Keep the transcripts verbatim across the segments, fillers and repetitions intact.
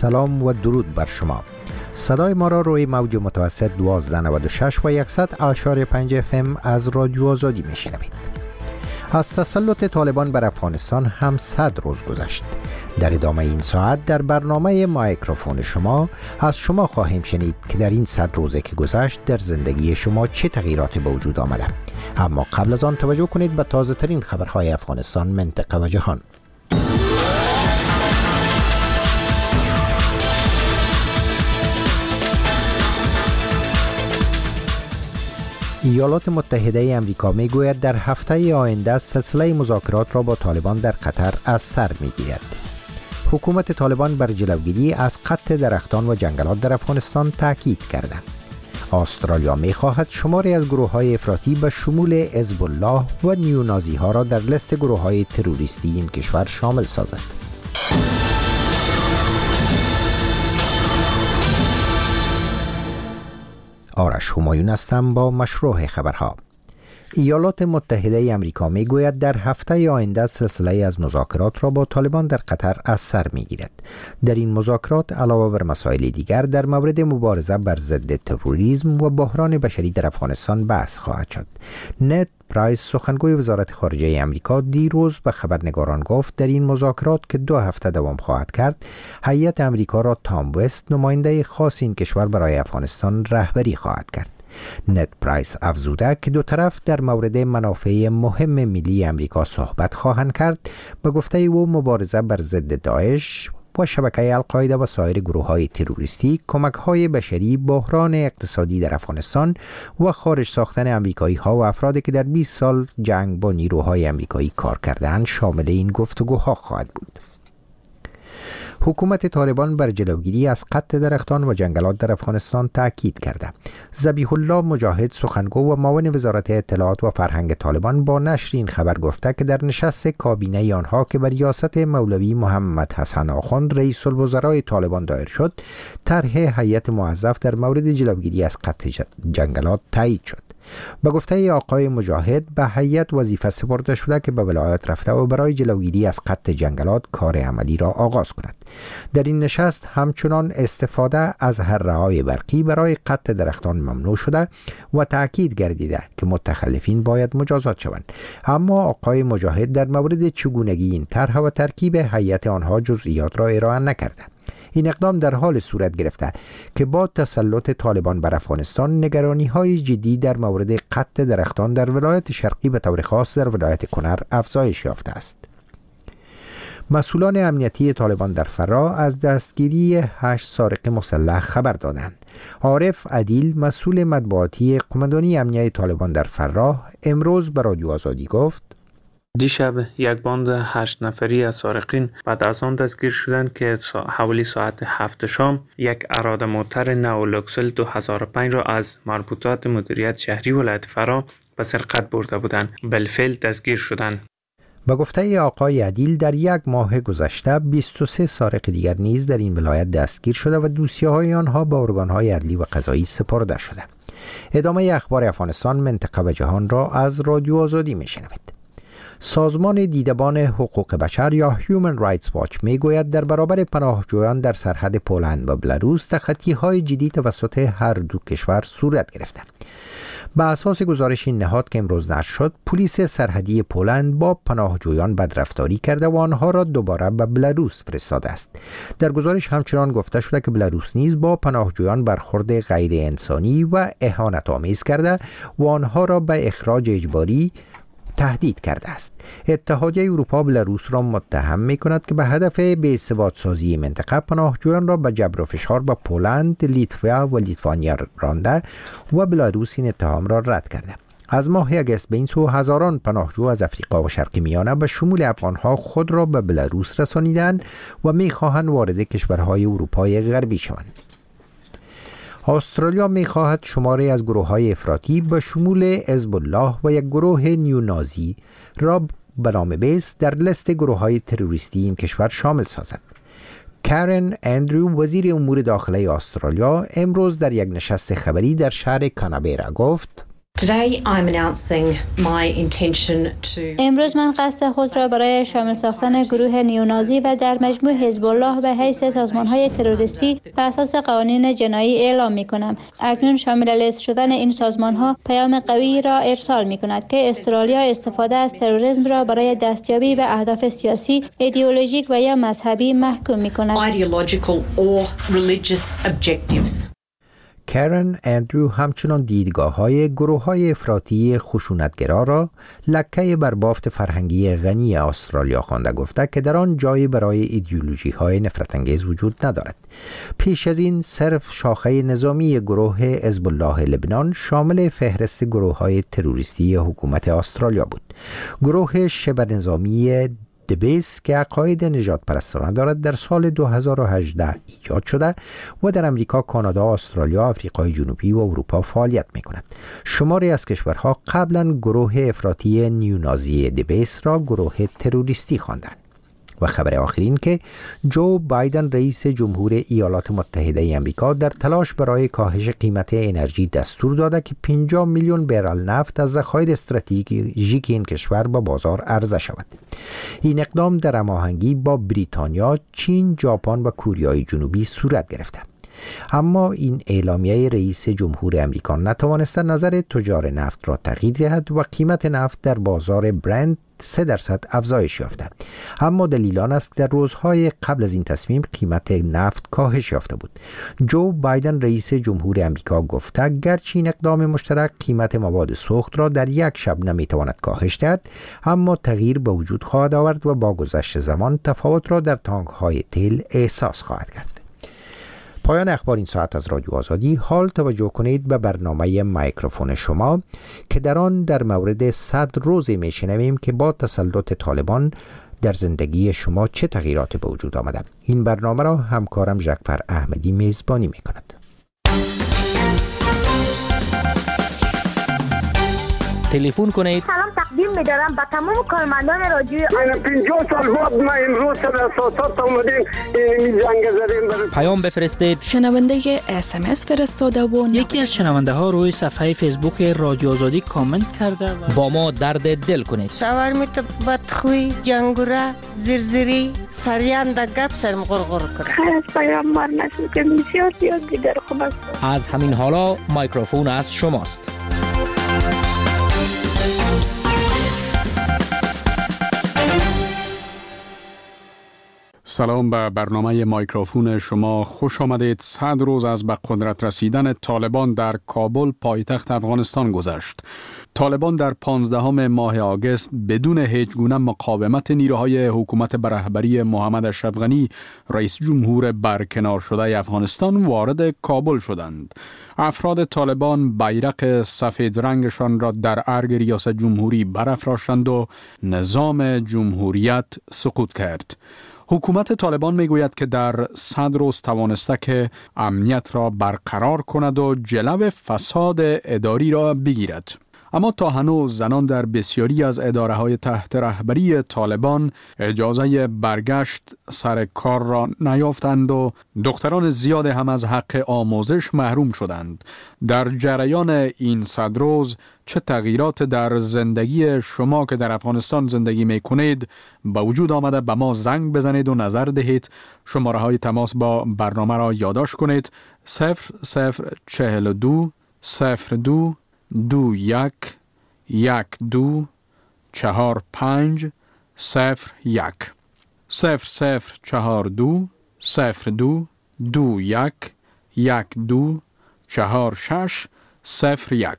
سلام و درود بر شما. صدای ما را روی موج متوسط دوازده نود و شش و صد اعشاری پنج اف ام از رادیو آزادی میشنوید. از تسلط طالبان بر افغانستان هم صد روز گذشت. در ادامه این ساعت در برنامه مایکروفون شما از شما خواهیم شنید که در این صد روزه که گذشت در زندگی شما چه تغییراتی به وجود آمده. اما قبل از آن توجه کنید به تازه ترین خبرهای افغانستان، منطقه و جهان. ایالات متحده آمریکا میگوید در هفته آینده سلسله مذاکرات را با طالبان در قطر از سر میگیرد. حکومت طالبان بر جلوگیری از قطع درختان و جنگلات در افغانستان تاکید کرده. استرالیا میخواهد شماری از گروه‌های افراطی به شمول حزب الله و نیونازی ها را در لیست گروه‌های تروریستی این کشور شامل سازد. آرش همایون هستم با مشروع خبرها. ایالات متحده آمریکا میگوید در هفته آینده سلسله از مذاکرات را با طالبان در قطر از سر میگیرد. در این مذاکرات علاوه بر مسائل دیگر در مورد مبارزه بر ضد تروریسم و بحران بشری در افغانستان بحث خواهد شد. نت پرایس، سخنگوی وزارت خارجه آمریکا، دیروز به خبرنگاران گفت در این مذاکرات که دو هفته دوام خواهد کرد، هیئت آمریکا را تام وست، نماینده خاص این کشور برای افغانستان، رهبری خواهد کرد. نت پرایس افزوده که دو طرف در مورد منافع مهم ملی آمریکا صحبت خواهند کرد. به گفته او مبارزه بر ضد داعش و شبکه القاعده و سایر گروه‌های تروریستی، کمک‌های بشری، بحران اقتصادی در افغانستان و خارج ساختن آمریکایی‌ها و افرادی که در بیست سال جنگ با نیروهای آمریکایی کار کردند شامل این گفتگوها خواهد بود. حکومت طالبان بر جلوگیری از قطع درختان و جنگلات در افغانستان تاکید کرده. ذبیح الله مجاهد، سخنگو و معاون وزارت اطلاعات و فرهنگ طالبان، با نشر این خبر گفته که در نشست کابینه آنها که بر ریاست مولوی محمد حسن آخوند رئیس الوزرای طالبان دایر شد، طرح هیئت موظف در مورد جلوگیری از قطع جنگلات تایید شد. به گفته آقای مجاهد به هیئت وظیفه سپرده شده که به ولایت رفته و برای جلوگیری از قطع جنگلات کار عملی را آغاز کند. در این نشست همچنان استفاده از حره‌های برقی برای قطع درختان ممنوع شده و تاکید گردیده که متخلفین باید مجازات شوند. اما آقای مجاهد در مورد چگونگی این طرح و ترکیب هیئت آنها جزئیات را ارائه نکرده. این اقدام در حال صورت گرفته که با تسلط طالبان بر افغانستان نگرانی‌های جدی در مورد قطع درختان در ولایت شرقی به طور خاص در ولایت کنر افزایش یافته است. مسئولان امنیتی طالبان در فراه از دستگیری هشت سارق مسلح خبر دادند. عارف عدیل، مسئول مطبوعاتی قماندانی امنیتی طالبان در فراه، امروز به رادیو آزادی گفت: دیشب یک باند هشت نفری از سارقین بعد از آن دستگیر شدند که حوالی ساعت هفت شام یک اراده موتر نو لوکسل دو هزار و پنج را از مربوطات مدیریت شهری ولایت فراه به سرقت برده بودند. بالفعل دستگیر شدند. به گفته آقای عدیل در یک ماه گذشته بیست و سه سارق دیگر نیز در این ولایت دستگیر شده و دوسیه‌های آنها به ارگان‌های عدلی و قضایی سپرده شده. ادامه اخبار افغانستان، منطقه و جهان را از رادیو آزادی میشنوید. سازمان دیدبان حقوق بشر یا هیومن رایتس واچ میگوید در برابر پناهجویان در سرحد پولند و بلاروس تخطی‌های جدی توسط هر دو کشور صورت گرفته. به اساس گزارش این نهاد که امروز نشر شد، پلیس سرحدی پولند با پناهجویان بدرفتاری کرده و آنها را دوباره به بلاروس فرستاده است. در گزارش همچنان گفته شده که بلاروس نیز با پناهجویان برخورد غیر انسانی و اهانت‌آمیز کرده و آنها را به اخراج اجباری تهدید کرده است. اتحادیه اروپا بلاروس را متهم می کند که به هدف بی‌ثبات سازی منطقه پناهجویان را به جبر و فشار به پولند، لیتوا و لیتوانیا رانده و بلاروس این اتهام را رد کرده. از ماه اگست به این سو هزاران پناهجو از افریقا و شرق میانه به شمول افغانها خود را به بلاروس رسانیدند و می خواهند وارد کشورهای اروپای غربی شوند. استرالیا می خواهد شماری از گروه‌های افراطی به شمول حزب الله و یک گروه نیونازی را به نام بیس در لیست گروه‌های تروریستی این کشور شامل سازد. کارن اندرو، وزیر امور داخلی استرالیا، امروز در یک نشست خبری در شهر کانبرا گفت: Today I'm announcing my intention to امروز من قصد خود را برای شامل ساختن گروه نیونازی و در مجموع حزب الله به حیث سازمان‌های تروریستی بر اساس قوانین جنایی اعلام می‌کنم. اکنون شامل لیست شدن این سازمان‌ها پیام قوی را ارسال می‌کند که استرالیا استفاده از تروریسم را برای دستیابی به اهداف سیاسی، ایدئولوژیک و یا مذهبی محکوم می‌کند. ideological or religious objectives. کرن اندرو همچنان دیدگاه‌های گروه‌های افراطی خشونتگرا را لکه بر بافت فرهنگی غنی استرالیا خوانده گفته که در آن جایی برای ایدئولوژی‌های نفرت‌انگیز وجود ندارد. پیش از این صرف شاخه نظامی گروه حزب الله لبنان شامل فهرست گروه‌های تروریستی حکومت استرالیا بود. گروه شبه نظامی دبیس که عقاید نجات پرستانه دارد در سال دو هزار و هجده ایجاد شده و در امریکا، کانادا، استرالیا، آفریقای جنوبی و اروپا فعالیت می کند. شماری از کشورها قبلا گروه افراطی نیونازی دبیس را گروه تروریستی خواندند. و خبر آخرین که جو بایدن رئیس جمهور ایالات متحده آمریکا در تلاش برای کاهش قیمت انرژی دستور داده که پنجاه میلیون برل نفت از ذخایر استراتژیک این کشور به بازار عرضه شود. این اقدام در هماهنگی با بریتانیا، چین، ژاپن و کره جنوبی صورت گرفته. اما این اعلامیه رئیس جمهور آمریکا نتوانسته نظر تجار نفت را تغییر دهد و قیمت نفت در بازار برنت سه درصد افزایش یافته. اما دلیل آن است در روزهای قبل از این تصمیم قیمت نفت کاهش یافته بود. جو بایدن رئیس جمهور آمریکا گفته گرچه این اقدام مشترک قیمت مواد سوخت را در یک شب نمیتواند کاهش دهد، اما تغییر به وجود خواهد آورد و با گذشت زمان تفاوت را در تانک‌های تیل احساس خواهد کرد. پایان اخبار این ساعت از رادیو آزادی. حال توجه کنید به برنامه مایکروفون شما که در آن در مورد صد روزی میشنویم که با تسلط طالبان در زندگی شما چه تغییراتی به وجود آمده. این برنامه را همکارم جعفر احمدی میزبانی میکند. تلفن کنید. سلام تقدیم می‌دارم به تمام کارمندان رادیو. من پنجاه سال بعد ما امروز سر اساسات اومدیم این جنگ زدیم برای پیام بفرستید. شنونده اس ام اس فرستاده و یکی از شنونده ها روی صفحه فیسبوک رادیو آزادی کامنت کرده و با ما درد دل کنید. شاورمیت بدخوی، جنگوره، زرزری، سریان د گپ سرم غرغر کنه. خیر از پیام مار نشد که بسیار زیاد دیگر خوب است. از همین حالا مایکروفون از شماست. سلام به برنامه مایکروفون شما خوش آمدید. صد روز از به قدرت رسیدن طالبان در کابل پایتخت افغانستان گذشت. طالبان در پانزدهم ماه آگوست بدون هیچ گونه مقاومت نیروهای حکومت به رهبری محمد اشرف غنی رئیس جمهور برکنار شده افغانستان وارد کابل شدند. افراد طالبان بیرق سفید رنگشان را در ارگ ریاست جمهوری برافراشتند و نظام جمهوریت سقوط کرد. حکومت طالبان میگوید که در صد روز توانسته که امنیت را برقرار کند و جلو فساد اداری را بگیرد. اما تا هنوز زنان در بسیاری از اداره‌های تحت رهبری طالبان اجازه برگشت سر کار را نیافتند و دختران زیاد هم از حق آموزش محروم شدند. در جریان این صد روز چه تغییرات در زندگی شما که در افغانستان زندگی میکنید به وجود آمده؟ به ما زنگ بزنید و نظر دهید. شماره های تماس با برنامه را یادداشت کنید: صفر صفر چهل و دو صفر دو دو یک یک دو چهار پنج صفر یک صفر صفر چهار دو صفر دو دو یک یک دو چهار شش صفر یک.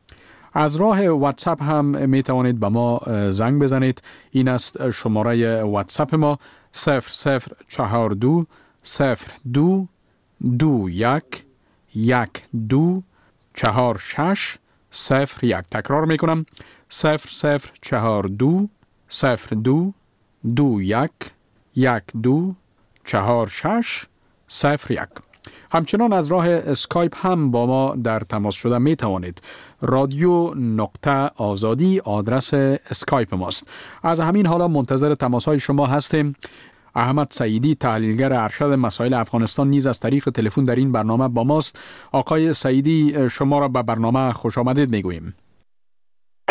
از راه واتساپ هم می توانید به ما زنگ بزنید. این است شماره واتساپ ما: صفر صفر چهار دو صفر دو دو یک یک دو چهار شش صفر یک. تکرار می کنم: صفر صفر چهار دو صفر دو دو یک یک دو چهار شش صفر یک. همچنان از راه اسکایپ هم با ما در تماس شده می توانید. رادیو نقطه آزادی آدرس اسکایپ ماست. از همین حالا منتظر تماس های شما هستیم. احمد سعیدی، تحلیلگر ارشد مسائل افغانستان، نیز از طریق تلفن در این برنامه با ماست. آقای سعیدی، شما را به برنامه خوش آمدید میگوییم.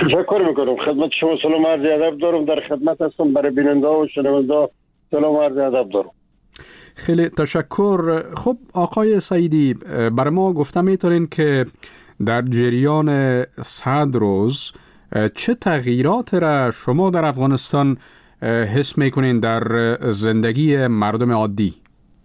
تشکر میکنم. خدمت شما سلام عرض ادب دارم. در خدمت هستم. برای بیننده و شنونده سلام عرض ادب دارم. خیلی تشکر. خب آقای سعیدی، برای ما گفته میتونین که در جریان صد روز چه تغییرات را شما در افغانستان حس میکنین در زندگی مردم عادی؟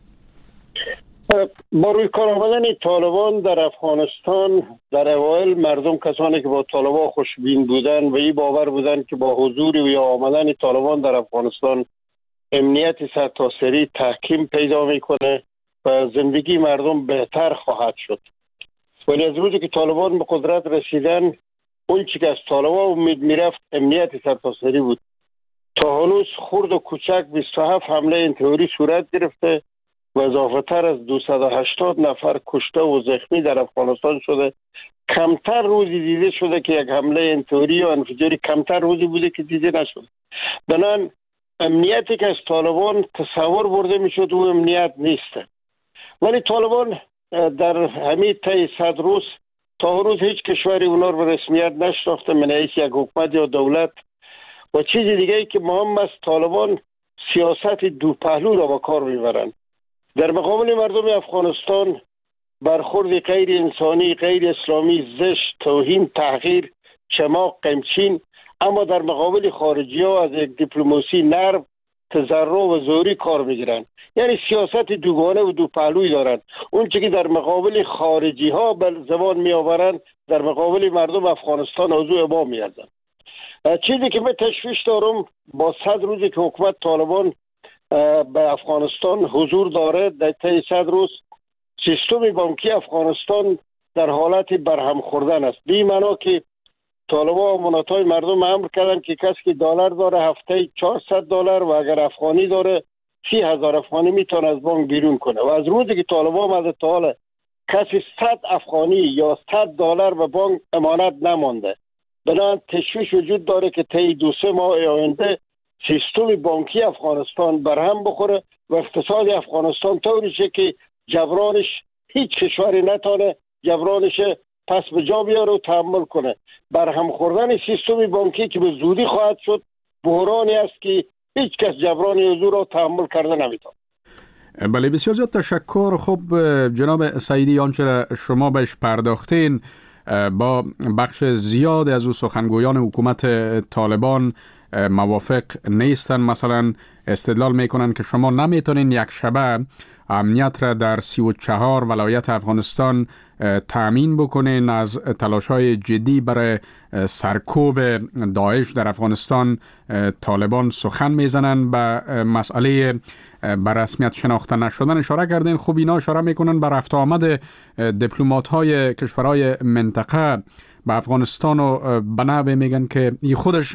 با روی کار آمدن طالبان در افغانستان در اوایل مردم، کسانی که با طالبان خوشبین بودن و این باور بودن که با حضور و یا آمدن طالبان در افغانستان امنیت سرتاسری تحکیم پیدا میکنه و زندگی مردم بهتر خواهد شد. ولی از روزی که طالبان به قدرت رسیدن، اون چی که از طالبان امید میرفت امنیت سرتاسری بود. تا هنوز خرد و کوچک بیست و هفت حمله انتحاری صورت گرفته و اضافه تر از دویست و هشتاد نفر کشته و زخمی در افغانستان شده. کمتر روزی دیده شده که یک حمله انتحاری یا انفجاری، کمتر روزی بوده که دیده نشده. بنان امنیتی که از طالبان تصور برده می شد و امنیت نیسته. ولی طالبان در همین طی صد روز تا روز هیچ کشوری اونا رو به رسمیت نشناخته من حیث یک حکومت یا دولت. و چیز دیگه ای که مهم است، طالبان سیاست دو پهلو را با کار میبرند. در مقابل مردم افغانستان برخورد غیر انسانی، غیر اسلامی، زشت، توهین، تحقیر، چماق، قمچین، اما در مقابل خارجی ها از یک دیپلماسی نرم، تضرع و زوری کار میگیرن. یعنی سیاست دوگانه و دو پهلویی دارند. اون چیزی که در مقابل خارجی ها به زبان می آورند، در مقابل مردم افغانستان موضوع ابا میارزن. چیزی که من تشویش دارم با صد روزی که حکومت طالبان به افغانستان حضور داره، در طی صد روز سیستم بانکی افغانستان در حالت برهم خوردن است. به این معنا که طالبان امانت‌های مردم امر کردن که کسی که دلار داره هفته چهارصد دلار و اگر افغانی داره سی هزار افغانی میتونه از بانک بیرون کنه. و از روزی که طالبان آمده تا حالا کسی صد افغانی یا صد دلار به بانک امانت نمانده. بنابراین تشویش وجود داره که طی دو سه ماه آینده سیستم بانکی افغانستان برهم بخوره و اقتصاد افغانستان طوری شه که جبرانش هیچ کشوری نتونه جبرانش پس به جا بیاره و تحمل کنه. برهم خوردن سیستم بانکی که به زودی خواهد شد بحرانی است که هیچ کس جبران حضور رو تحمل کرده نمیتونه. بله، بسیار زیاد تشکر. خب جناب سعیدی، آنچه را شما بهش پرداختین با بخش زیاد از او سخنگویان حکومت طالبان موافق نیستن. مثلا استدلال میکنن که شما نمیتونین یک شبه امنیت را در سی و چهار ولایت افغانستان تأمین بکنین. از تلاش‌های جدی برای سرکوب داعش در افغانستان طالبان سخن میزنن. به مسئله بر رسمیت شناخته نشدن اشاره کردین. خب اینا اشاره میکنن بر رفت آمد دیپلمات‌های کشورهای منطقه به افغانستان و به نحوه میگن که این خودش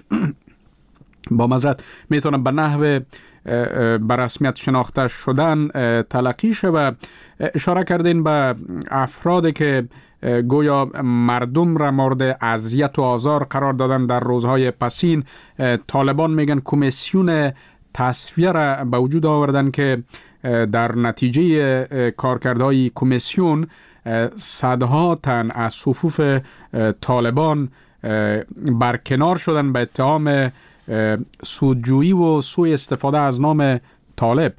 با معذرت میتونه به نحوه بر رسمیت شناخته شدن تلقی شه. و اشاره کردین به افرادی که گویا مردم را مورد اذیت و آزار قرار دادن در روزهای پسین. طالبان میگن کمیسیون تصفیه را به وجود آوردن که در نتیجه کارکردهای کمیسیون صدها تن از صفوف طالبان برکنار شدن به اتهام سودجویی و سوء استفاده از نام طالب.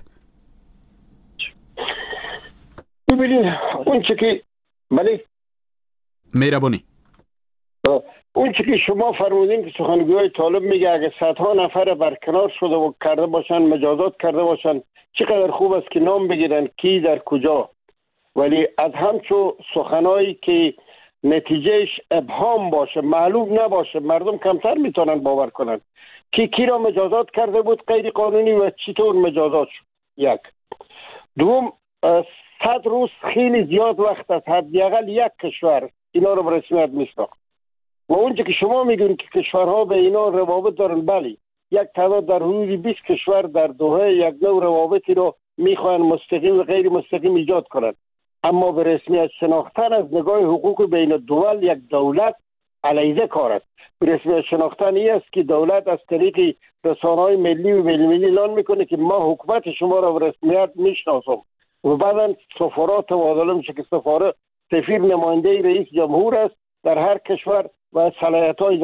ببینید اون چه که بله مهربانی اون چه که شما فرمودین که سخنگوی طالب میگه اگه صدها نفر برکنار شده و کرده باشن، مجازات کرده باشن، چقدر خوب است که نام بگیرن کی در کجا. ولی از همچو سخنایی که نتیجهش ابهام باشه، معلوم نباشه، مردم کمتر میتونن باور کنن کی کی را مجازات کرده بود غیر قانونی و چطور مجازات شد. یک دوم، صد روز خیلی زیاد وقت است. حداقل یک کشور اینا رو به رسمیت میشناخت. و اونجا که شما میگین که کشورها به اینا روابط دارن، بله، یک تعداد در حدود بیست کشور در دوحه یک نوع روابطی رو میخوان مستقیم و غیر مستقیم ایجاد کنند. اما به رسمیت شناختن از نگاه حقوق بین الدول یک دولت علیزه کار است. به رسمیت شناختن این است که دولت از طریق رسانه‌های ملی و بین‌المللی اعلان میکنه که ما حکومت شما را به رسمیت میشناسم و بعدا سفارات تبادله میشه که سفاره سفیر نماینده رئیس جمهور است در هر کشور و صلاحیت‌هایی داره.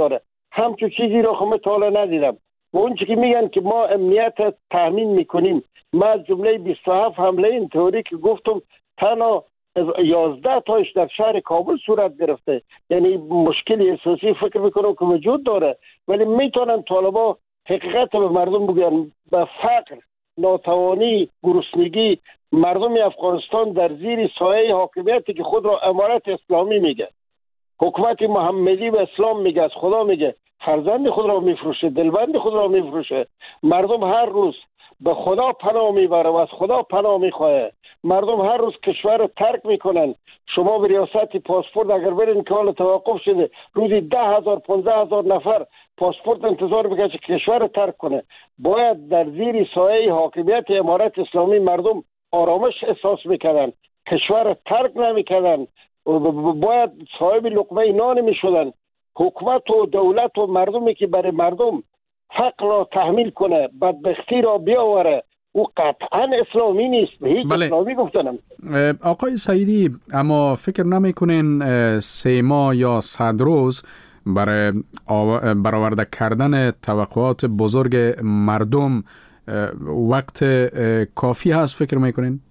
همچون چیزی رو خب تا حالا ندیدم. و اون چی که میگن که ما امنیت تامین میکنیم، ما از جمله بیست و هفت حمله اینطوری که گفتم تنها یازده تاش در شهر کابل صورت گرفته، یعنی مشکلی اساسی فکر میکنم که وجود داره، ولی میتونن طالبا حقیقت به مردم بگن. به فقر، ناتوانی، گرسنگی مردم افغانستان در زیر سایه حاکمیتی که خود را امارت اسلامی میگه، حکومت محمدی به اسلام میگه، از خدا میگه، فرزند خود را میفروشه، دلبند خود را میفروشه. مردم هر روز به خدا پناه میبره و از خدا پناه میخواه. مردم هر روز کشور رو ترک میکنن. شما به ریاست پاسپورت اگر برین که حال توقف شده، روزی ده هزار پانزده هزار نفر پاسپورت انتظار بکشه که کشور رو ترک کنه. باید در زیر سایه حاکمیت امارت اسلامی مردم آرامش احساس میکردن، کشور رو ترک نمیکردن، باید صاحب لقمه نان میشدن. حکومت و دولت و مردمی که برای مردم فقر را تحمیل کنه، بدبختی را بیاوره، او قطعا اسلامی نیست. به هیچ بله. اسلامی گفتنم. آقای سعیدی، اما فکر نمیکنین سه ماه یا صد روز برای برآورده کردن توقعات بزرگ مردم وقت کافی هست؟ فکر میکنین؟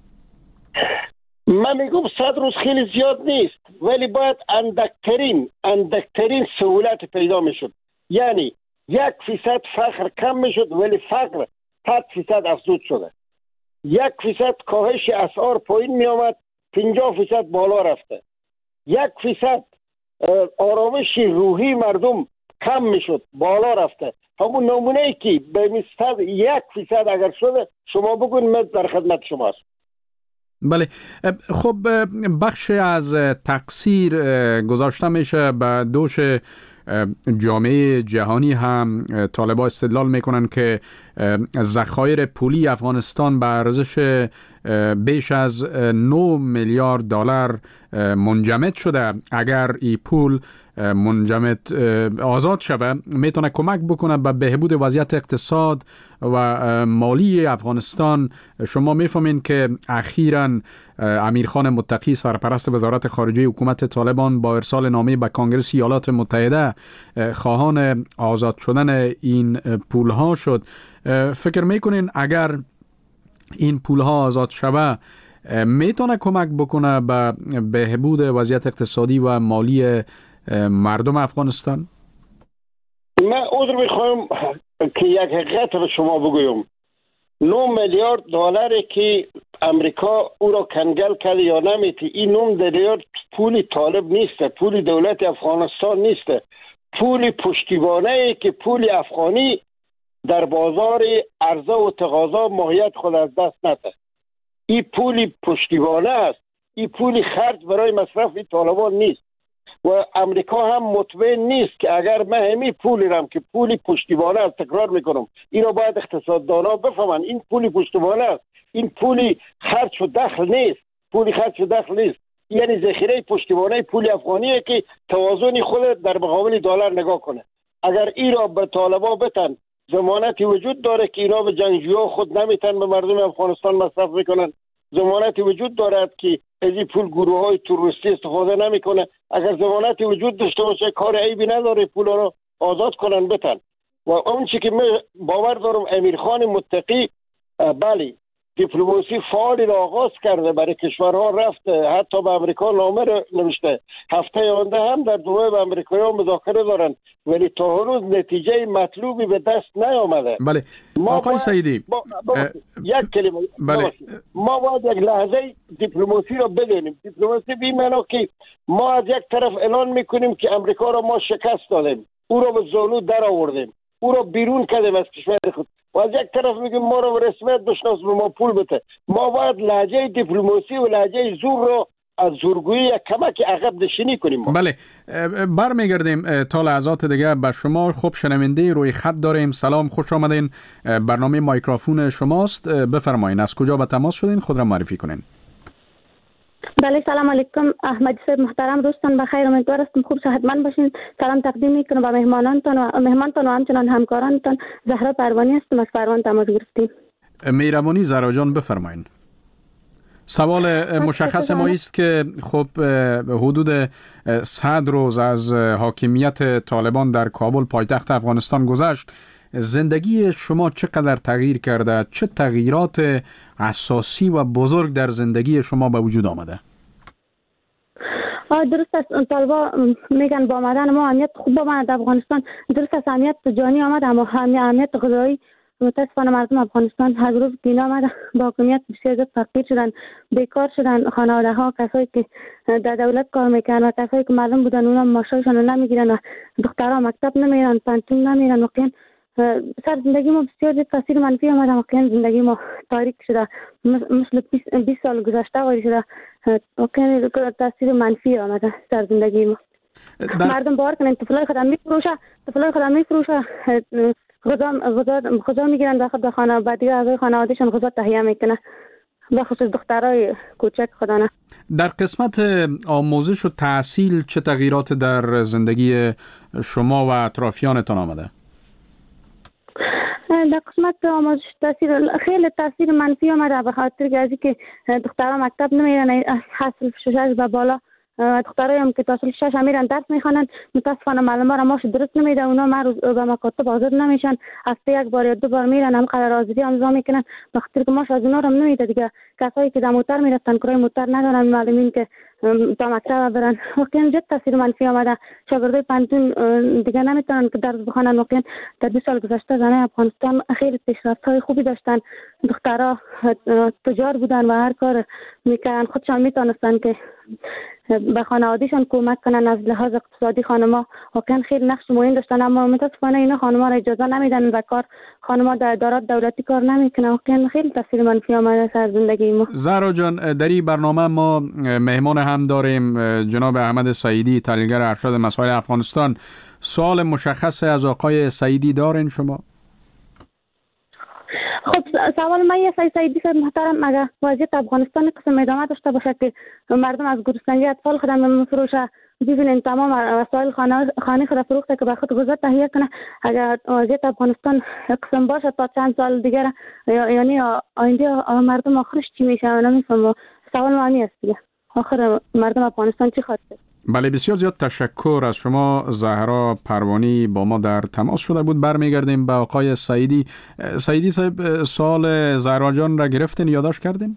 من میگم صد روز خیلی زیاد نیست، ولی باید اندکترین اندکترین سهولت پیدا میشد. یعنی یک فیصد فقر کم میشد، ولی فقر صد فیصد افزود شده. یک فیصد کاهش اسعار پایین می آمد، پنجاه فیصد بالا رفته. یک فیصد آرامش روحی مردم کم میشد، بالا رفته. همون نمونه ای که به مثل یک فیصد اگر شده، شما بگوین من در خدمت شماست. بله، خب بخش از تقصیر گذاشته میشه به دوش جامعه جهانی. هم طالبا استدلال میکنن که ذخایر پولی افغانستان به ارزش بیش از نه میلیارد دلار منجمد شده. اگر این پول منجمد آزاد شود میتونه کمک بکنه به بهبود وضعیت اقتصاد و مالی افغانستان. شما میفهمین که اخیراً امیرخان متقی سرپرست وزارت خارجه حکومت طالبان با ارسال نامه به کنگره ایالات متحده خواهان آزاد شدن این پولها شد. فکر میکنین اگر این پولها آزاد شود میتونه کمک بکنه به بهبود وضعیت اقتصادی و مالی مردم افغانستان؟ من عذر میخوایم که یک حقیقت به شما بگویم. نه میلیارد دلاری که امریکا او را کنگل کرد یا نمیتی، این نه میلیارد پولی طالب نیست، پولی دولت افغانستان نیست، پولی پشتیبانه ای که پولی افغانی در بازار عرضه و تقاضا ماهیت خود از دست نده. این پولی پشتیبانه است، این پولی خرج برای مصرف طالبان نیست. و امریکا هم مطمئن نیست که اگر من همی پولی رم که پولی پشتیبانه است، تکرار میکنم این را باید اقتصاددانا بفهمن، این پولی پشتیبانه است، این پولی خرج و دخل نیست، پولی خرج و دخل نیست، یعنی ذخیره پشتیبانه پولی افغانیه که توازن خود در مقابل دلار نگاه کنه. اگر این را به طالبا بتن، ضمانتی وجود داره که اینا به جنگجوها خود نمیتن به مردم افغانستان مصرف میکنن. ضمانتی وجود دارد که از این پول گروه های تروریستی استفاده نمیکنه. اگر ضمانتی وجود داشته باشه کار عیبی نداره پول رو آزاد کنن بتن. و اون چی که من باور دارم امیرخان متقی بله دیپلماسی فعالی را آغاز کرده، برای کشورها رفته، حتی به امریکا نامه را نوشته. هفته آینده هم در دوباره به امریکایی‌ها مذاکره دارن، ولی تا هنوز نتیجه مطلوبی به دست نیامده. بله آقای سعیدی با... با... یک کلمه بله. ما باید یک لحظه دیپلماسی را بدونیم. دیپلماسی به معنی که ما از یک طرف اعلان میکنیم که امریکا را ما شکست دادیم، او را به زانو در آوردیم، او را بیرون کردیم از کشور خود، و از یک طرف میگیم ما را به رسمیت بشناس به ما پول بده. ما باید لهجه دیپلماسی و لهجه زور را از زورگویی کمک عقب نشینی کنیم ما. بله برمیگردیم تا لحظات دیگه به شما. خب شنونده روی خط داریم. سلام، خوش آمدین. برنامه مایکروفون شماست، بفرمایین. از کجا به تماس شدین؟ خود را معرفی کنین. بله سلام علیکم احمد صاحب محترم، روزتان بخیر، امیدوار هستم خوب صحتمند باشین. سلام تقدیم میکنم به مهمانانتان و مهمانتان و همچنان همکارانتان. زهرا پروانی هستم، از پروان تماس گرفتیم. مهربانی زهرا جان بفرمایین. سوال مشخص ما است که خب حدود صد روز از حاکمیت طالبان در کابل پایتخت افغانستان گذشت. زندگی شما چقدر تغییر کرده؟ چه تغییرات اساسی و بزرگ در زندگی شما به وجود آمده؟ درست است. طالبا میگن با آمدن ما امنیت خوب آمد افغانستان. درست است، امنیت جانی آمد، اما امنیت غذایی متاسفانه مردم افغانستان هر روز گین آمده. با حاکمیت بسیار زیاد فقیر شدن، بیکار شدن. خانواده ها کسایی که در دولت کار میکنن و کسایی که معلوم بودن اونا معاششون نمیگیرن و دخترها مکتب نمیرن، پانتون نمیرن. واقعا سر زندگی ما بسیار زیاد تاثیر منفی آمده. واقعا زندگی ما تاریک شده، مثل بیست سال گذشته واری شده. واقعا تاثیر منفی آمده سر زندگی ما. در... مردم باور کنن طفلای خودم میفروشه، طفلای خودم میفروشه، غذا غذا غذا میگیرن داخل به خانه، بعد دیگه اعضای خانوادهشون غذا تهیه میکنه، به خصوص دخترای کوچک خودانه. در قسمت آموزش و تحصیل چه تغییرات در زندگی شما و اطرافیانتان آمده؟ در قسمت آموزش تاثیر خیلی تاثیر منفی آمده، به خاطر که از اینکه دخترها مکتب نمیرن، حاصل شش به بالا دخترای هم که تاصیل شش میرن درس میخوانن. متاسفانه معلومات را ماش درست نمیده، اونا ما روز به مکاتب حاضر نمیشن، هفته یک بار یا دو بار میرن، هم قرار حاضری امضا میکنن، به خاطر که ماش از اونا هم نمیده دیگه. کسایی که در موتر میرفتن کرای موتر ندارن، معلمین که تا مکتب برن. واقعا جد تاثیر منفی آمده. شاگردای پانتون دیگه نمیتونن که درس بخونن. واقعا در دو سال گذشته زنای افغانستان خیلی پیشرفت‌های خوبی داشتن. دخترها تجار بودن و هر کار میکردن، خودشان میتونستن که به خانوادهشان کمک کنن. از لحاظ اقتصادی خانم‌ها واقعا خیلی نقش مهم داشتن، اما متاسفانه اینا خانم‌ها را اجازه نمیدن و کار خانم‌ها در ادارات دولتی کار نمیکنن. واقعا خیلی تاثیر منفی آمده سر زندگی ما. زهرا جان، در این برنامه ما مهمان هم داریم جناب احمد سعیدی، تحلیلگر ارشد مسائل افغانستان. سوال مشخص از آقای سعیدی دارین شما؟ خب سوال من یه سعیدی صاحب محترم، اگر وضعیت افغانستان قسم ادامه داشته باشه که مردم از گرسنگی اطفال خودم میفروشه، ببینین تمام وسایل خانه خانه خود فروخته که به خود غذا تهیه کنه. اگر وضعیت افغانستان قسم باشه تا چند سال دیگه، یعنی آینده مردم آخرش چی میشه نمیفهمم. سوال معنی است دیگه، آخر مردم افغانستان چی خواهد شد؟ بله، بسیار زیاد تشکر از شما. زهرا پروانی با ما در تماس شده بود. برمیگردیم به آقای سعیدی. سعیدی صاحب، سوال زهرا جان را گرفتین، یادداشت کردین؟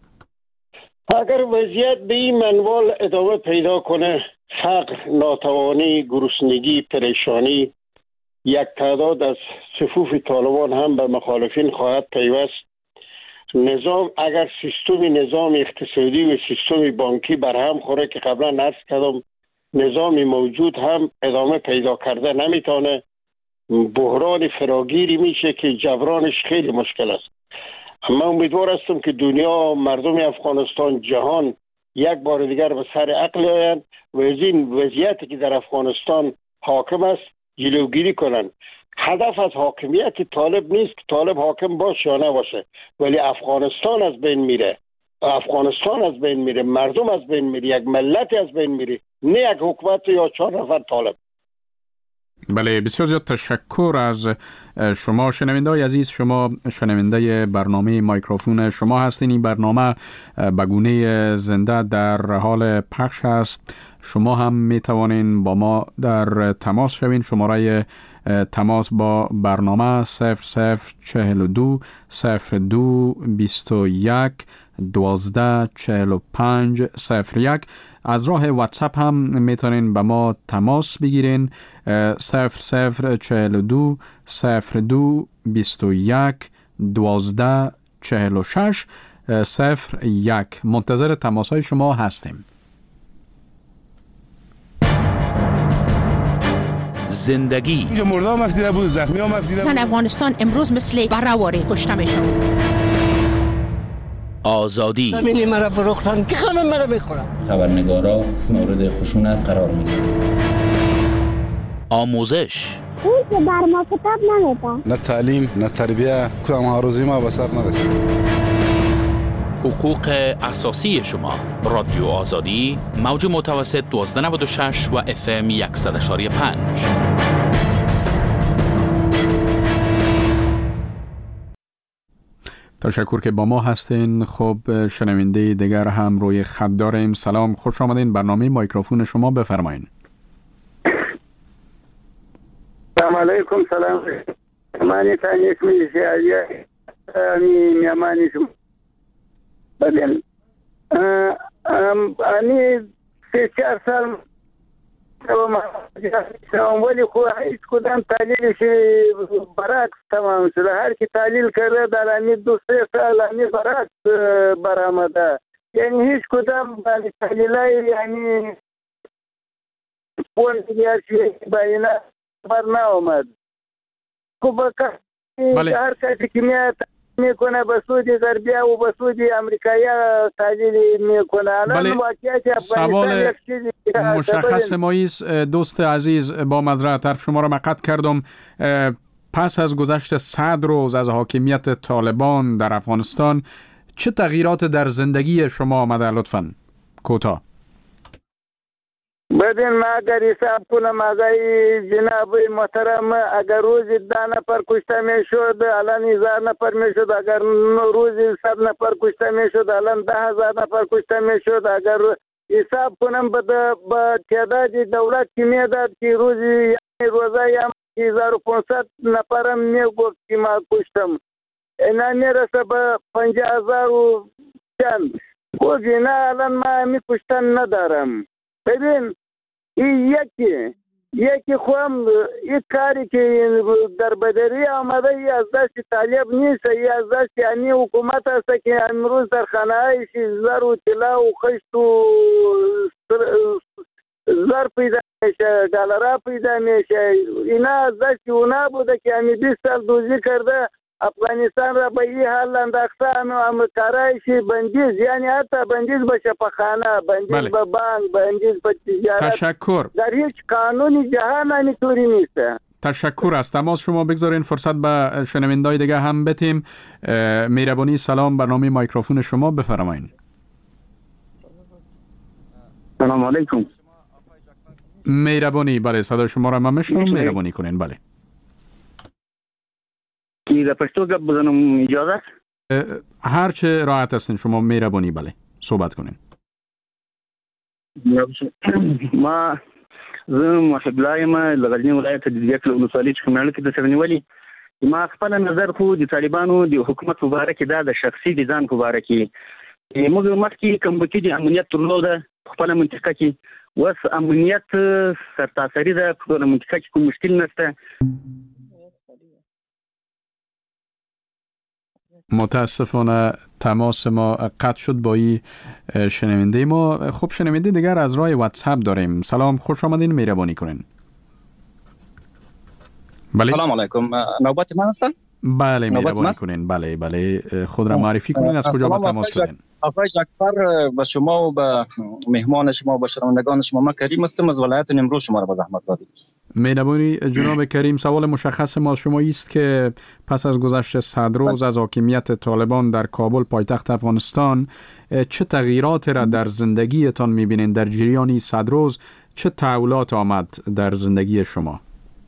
اگر وضعیت به این منوال ادامه پیدا کنه، فقر، ناتوانی، گرسنگی، پریشانی، یک تعداد از صفوف طالبان هم به مخالفین خواهد پیوست. نظام اگر سیستم نظام اقتصادی و سیستم بانکی برهم خوره که قبلا عرض کردم، نظام موجود هم ادامه پیدا کرده نمیتونه. بحران فراگیری میشه که جبرانش خیلی مشکل است. اما امیدوار هستم که دنیا، مردم افغانستان، جهان یک بار دیگر به سر عقل آیند و از این وضعیتی که در افغانستان حاکم است جلوگیری کنند. هدف از حاکمیت طالب نیست که طالب حاکم باشه یا نباشه، ولی افغانستان از بین میره، افغانستان از بین میره، مردم از بین میره، یک ملت از بین میره، نه یک حکومت یا چهار نفر طالب. بله، بسیار زیاد تشکر از شما شنونده‌های عزیز. شما شنونده برنامه مایکروفون شما هستین. این برنامه به گونه زنده در حال پخش است. شما هم می توانین با ما در تماس شوین. شماره تماس با برنامه صفر صفر چهل و دو صفر دو بیست و یک دوازده چهل و پنج صفر یک. از راه واتساپ هم میتونین با ما تماس بگیرین. صفر صفر چهل و دو صفر دو بیست و یک دوازده چهل و شش صفر یک. منتظر تماس های شما هستیم. زندگی اینجا مردم مفتیده بود، زخمی ها مفتیده بود. زن افغانستان امروز مثل برهواری کشته میشن. آزادی زمینی مرا فروختن که همه مرا میخورن. خبرنگارا مورد خشونت قرار میگیرن. آموزش اون که بر ما کتاب نمیدن. نه تعلیم نه تربیه، کدام هاروزی ما به سر نرسید. حقوق اساسی شما. رادیو آزادی، موج متوسط دوازده نود و شش و اف ام صد و یک و پنج. تشکر که با ما هستین. خب شنونده دیگر هم روی خط داریم. سلام، خوش آمدین. برنامه مایکروفون شما بفرمایین. سلام علیکم. سلام. من تانیک میشه امی میامانی شما. بعدین ام انی سه چهار سال تمام ولی خو هیچ کدام تحلیلش برعکس تمام شده. هر کی تحلیل کرده در امی دو سه سال امی برعکس برآمده. یعنی هیچ کدام تحلیلای یعنی اون دیگر چیزی بینا بر نآمد. خب بله. هر کسی که میاد میکنه به سود غربیا و به سود امریکایی تحلیل میکنه. بله. سوال مشخص ماییست. دوست عزیز، با معذرت حرف شما را مقطع کردم. پس از گذشت صد روز از حاکمیت طالبان در افغانستان چه تغییرات در زندگی شما آمده؟ لطفاً کوتاه. بدین ما اگر حساب کنم آقای جناب محترم، اگر روزی ده نفر کشته می شد الان هزار نفر می شد. اگر روزی صد نفر کشته می شد الان ده هزار نفر کشته می شد. اگر حساب کنم به تعداد دولت که می داد که روزی یعنی روزه یا هزار و پانصد نفرم می گفت که ما کشتم، اینا می رسه به پنجاه هزار و چند. گفتی نه الان ما می کشتن ندارم. ببین این یکی یکی خوام این کاری که در بدری آمده ای از دست طالب نیست، ای از دست یعنی حکومت است که امروز در خانه هایش زر و طلا و خشت و زر پیدا میشه، دلار پیدا میشه. اینا از دست اونا بوده که همی بیست سال دوزی کرده افغانستان را به این حال انداخته. امریکایش بندیز، یعنی حتی بندیز بشه په خانه، بندیز بله. به بانک، بندیز به تجارت. تشکر. در هیچ قانونی جهان همینطوری نیست. تشکر است. تماس شما بگذارین فرصت به شنوندای دیگه هم بتیم. مهربانی. سلام، برنامه مایکروفون شما بفرمایید. سلام علیکم. مهربانی. بله صدا شما را من میشنوم. مهربانی کنین. بله. کی د پښتو غږ بزنم اجازه؟ هر چه راحت هستین شما. مهربانی. بله صحبت کنین. ما زه محب الله یم له غزني ولایت د دیګ ولسوالۍ څخه مېړه کې د سرنیولي. ما خپل نظر خو د طالبانو د حکومت مبارک دا د شخصي د ځان مبارک موږ مخکې کمبکي د امنیت درلوده خپل منطقه کې، وس امنیت سرتاسري ده په منطقه کې کوم مشکل نشته. متاسفانه تماس ما قطع شد با این شنونده ما. خب شنونده دیگر از راه واتساپ داریم. سلام، خوش آمدین. مهربانی کنین. بله. سلام علیکم. نوبت من هستم؟ بله مهربانی کنین. بله بله خود را معرفی کنین. از کجا با تماس شدین؟ آقای جعفر، به شما و به مهمان شما و به شنوندگان شما من کریم هستم از ولایت نیمروز. شما را به زحمت دادید. مهربانی جناب کریم. سوال مشخص ما شما است که پس از گذشت صد روز از حاکمیت طالبان در کابل پایتخت افغانستان چه تغییرات را در زندگیتان می‌بینید؟ در جریان صد روز چه تحولات آمد در زندگی شما؟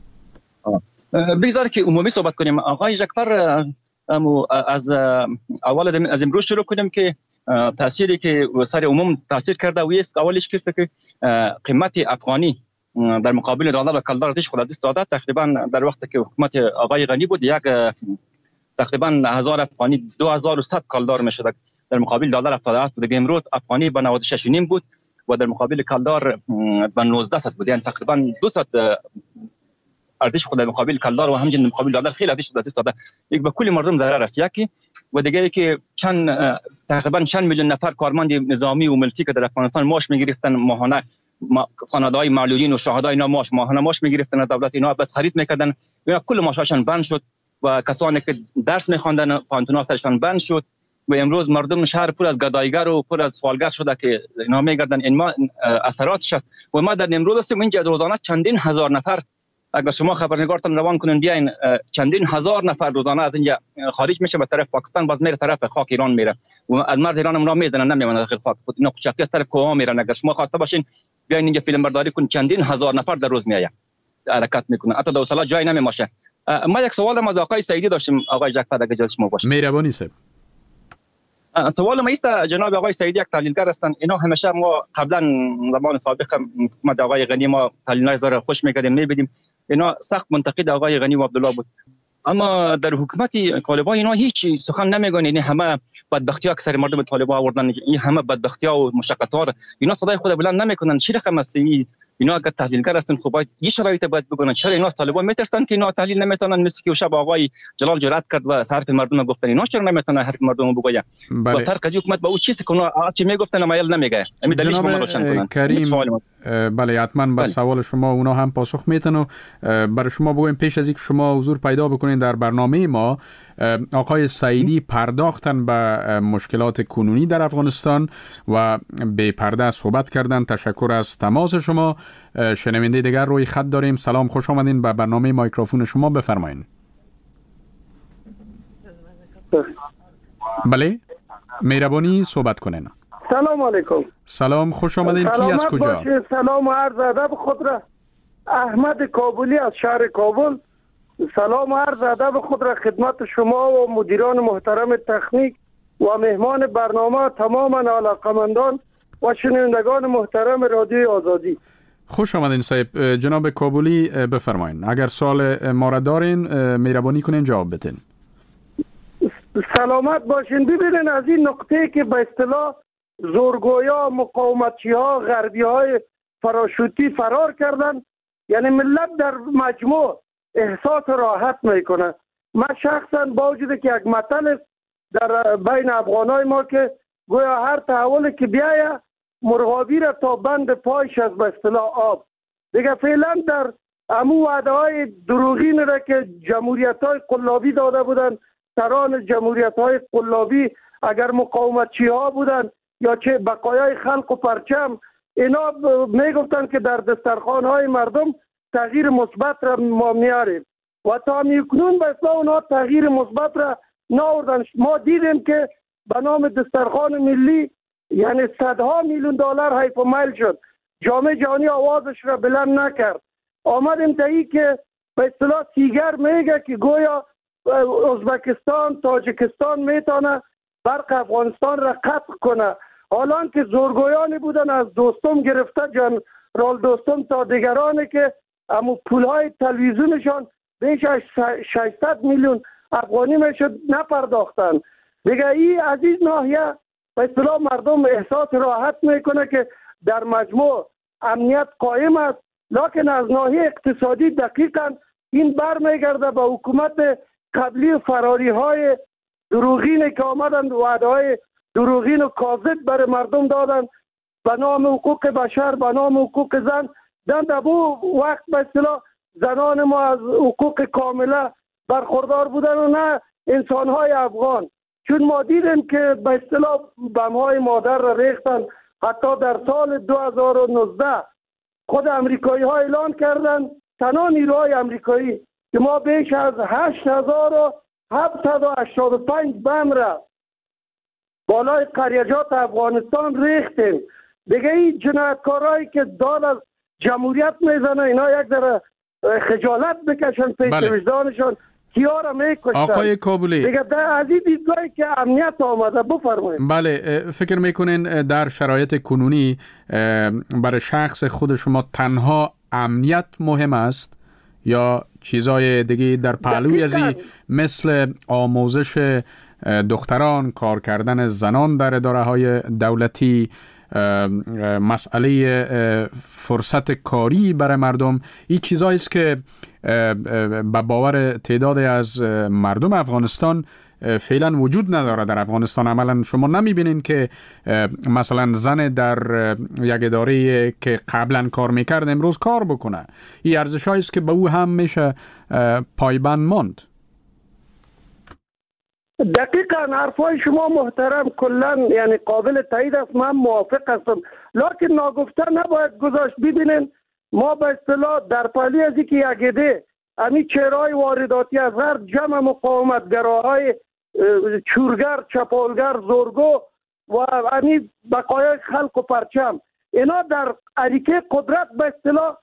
بگذار که عمومی صحبت کنیم. آقای جعفر، از اول از امروز شروع کنیم که تأثیری که سر عموم تاثیر کرده و است اولش که که قیمت افغانی در مقابل دلار و کلدار دیش خود دست داده. تقریبا در وقتی که حکومت آقای غنی بود یک تقریبا هزار افغانی دو هزار و صد کلدار میشد در مقابل دلار هفتاد و هفت بود. امروز افغانی به نود و شش و نیم بود و در مقابل کلدار به نوزده صد بود. یعنی تقریبا دویست ارزش خود در مقابل کلدار و همچنین مقابل دلار خیلی ارزش داده داده. یک به کل مردم ضرر است. یکی و دیگه که چند تقریبا چند میلیون نفر کارمند نظامی و ملکی که در افغانستان معاش میگرفتن ماهانه، خانواده‌های معلولین و شهدای اینا معاش ماهانه معاش میگرفتن، دولت اینا بس خرید میکردن. اینا کل معاششان بند شد و کسانی که درس میخواندن پانتونا سرشان بند شد و امروز مردم شهر پر از گدایگر و پر از فعالگر شده که اینا میگردن. این ما اثراتش است. و ما در نیمروز هستیم. اینجا روزانه چندین هزار نفر، اگر شما خبرنگارتان روان کنین بیاین، چندین هزار نفر روزانه از اینجا خارج میشه به طرف پاکستان، باز میره طرف خاک ایران میره و از مرز ایران هم میزنن، نمیمونه داخل خاک خود. اینا کوچکی از طرف کوه میرن. اگر شما خواسته باشین بیاین اینجا فیلم برداری کن، چندین هزار نفر در روز میآید حرکت میکنه، حتی دو سالا جای نمیماشه. ما یک سوال از آقای سعیدی داشتیم. آقای جعفر اگه جای شما باشه. مهربانی صاحب. سوال ما است جناب آقای سعیدی یک تحلیلگر هستند. اینا همیشه ما قبلا زمان سابق حکومت آقای غنی ما تحلیلای زار خوش می‌کردیم می‌بینیم اینا سخت منتقد آقای غنی و عبدالله بود، اما در حکومت طالبان اینا هیچ سخن نمیگن. یعنی همه بدبختی‌ها که سر مردم طالبان آوردن، این همه بدبختی‌ها و مشقت‌ها اینا صدای خود بلند نمیکنن. چی رقم است اینا؟ اگر تحلیلگر هستن خب باید این شرایط باید بگن. چرا اینا طالبان میترسن که اینا تحلیل نمیتونن؟ مثل که شب آقای جلال جرأت کرد و حرف مردم گفتن، اینا چرا نمیتونن حرف مردم بگن؟ با ترک از حکومت با اون چیزی که اونا از چی میگفتن مایل نمیگه. امید دلیلش ما روشن کنن. کریم بله حتما با سوال شما اونا هم پاسخ میتن و برای شما بگویم پیش از اینکه شما حضور پیدا بکنین در برنامه ما، آقای سعیدی پرداختن به مشکلات کنونی در افغانستان و به پرده صحبت کردن. تشکر از تماس شما. شنونده دیگر روی خط داریم. سلام، خوش آمدین به برنامه مایکروفون شما، بفرمایید. بله مهربانی صحبت کنین. سلام علیکم. سلام، خوش آمدین. کی از کجا؟ باشید. سلام و عرض ادب خود را احمد کابلی از شهر کابل. سلام و عرض ادب خود را خدمت شما و مدیران محترم تکنیک و مهمان برنامه، تماما علاقمندان و شنوندگان محترم رادیوی آزادی. خوش آمدین صاحب. جناب کابلی بفرمایید. اگر سوال ما را دارین مهربانی کنین جواب بدین. سلامت باشین. ببینین از این نقطه که به اصطلاح زورگویا، مقاومتچی ها، غربی های فراشوتی فرار کردن، یعنی ملت در مجموع احساس راحت میکنه. من شخصا با وجود که یک مطلب در بین افغانای ما که گویا هر تحولی که بیایه مرغابی را تا بند پایش از به اصطلاح آب دیگه، فعلا در امو وعده های دروغین را که جمهوریت های قلابی داده بودن، سران جمهوریت های قلابی اگر مقاومتچی ها بودن یا چه بقایای خلق و پرچم، اینا میگفتن که در دسترخوان های مردم تغییر مثبت را ما میاریم و تا میکنون به اصلا اونا تغییر مثبت را ناوردن. ما دیدیم که به نام دسترخوان ملی یعنی صدها میلیون دلار حیف و میل شد، جامعه جهانی آوازش را بلند نکرد. آمدیم تا ای که به اصطلاح سیگر میگه که گویا ازبکستان، تاجیکستان میتونه برق افغانستان را قطع کنه، حالا که زورگویانی بودن از دوستم گرفته جنرال دوستم تا دیگرانی که امو پولهای تلویزیونشان بیش از ششصد میلیون افغانی میشد نپرداختن. دیگه ای از این ناحیه به اصطلاح مردم احساس راحت میکنه که در مجموع امنیت قائم است، لکن از ناحیه اقتصادی دقیقا این برمیگرده به حکومت قبلی فراری های دروغینی که آمدن وعده های دروغین و کاذب برای مردم دادن به نام حقوق بشر، به نام حقوق زن. در دبو وقت به اصطلاح زنان ما از حقوق کامله برخوردار بودن و نه انسان‌های افغان، چون ما دیدیم که به اصطلاح بم‌های مادر را ریختن. حتی در سال دو هزار و نوزده خود امریکایی ها اعلان کردن، تنها نیروهای امریکایی، که ما بیش از هشت هزار و هفتصد و هشتاد و پنج بم را بالای قریجات افغانستان ریختیم. دیگه این جنایتکارایی که داد از جمهوریت میزنه، اینا یک ذره خجالت بکشن پیش بله. وجدانشان، کیارا میکشتن. آقای کابلی دیگه از این دیدگاهی که امنیت آمده، بفرمایید. بله، فکر میکنین در شرایط کنونی برای شخص خود شما تنها امنیت مهم است یا چیزای دیگه در پهلوی ازی مثل آموزش دختران، کار کردن زنان در اداره های دولتی، مسئله فرصت کاری برای مردم، این چیزایی است که به باور تعدادی از مردم افغانستان فعلا وجود نداره در افغانستان. عملا شما نمیبینین که مثلا زن در یک اداره که قبلا کار میکرد امروز کار بکنه. این ارزشایی است که به او هم میشه پایبند ماند. دقیقاً حرفای شما محترم کلن یعنی قابل تایید است، من موافق هستم، لکن ناگفته نباید گذاشت. ببینین ما به اصطلاح در پهلوی از اینکه یک عده امی چهرهای وارداتی از غرب، جمع مقاومتگراهای چورگر، چپالگر، زورگو و امی بقایای خلق و پرچم، اینا در اریکه قدرت به اصطلاح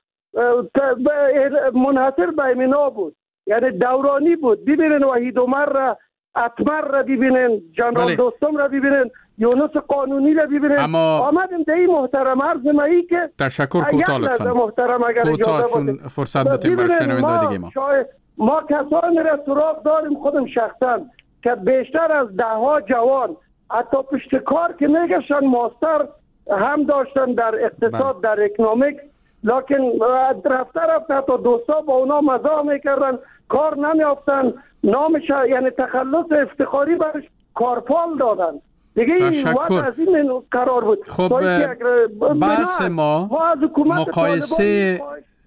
منحصر به اینا بود، یعنی دورانی بود. ببینین وحید عمر را اتمر را ببینین، جنرال دوستم را ببینین، یونس قانونی را ببینین. اما آمدیم در این محترم عرض مایی که تشکر کوتاه لطفا محترم اگر کوتاه چون فرصت بتیم برای شنونده دیگه ما ما کسانی را سراغ داریم خودم شخصا که بیشتر از ده ها جوان حتی پشت کار که میگشن ماستر هم داشتن در اقتصاد در اکنومیک، لکن رفته رفته حتی دوستا با اونا مزاح میکردن، کار نمیافتن، نامش یعنی تخلص افتخاری برش کارپال دادن دیگه. تشکر. از این قرار بود. خب بحث ما مقایسه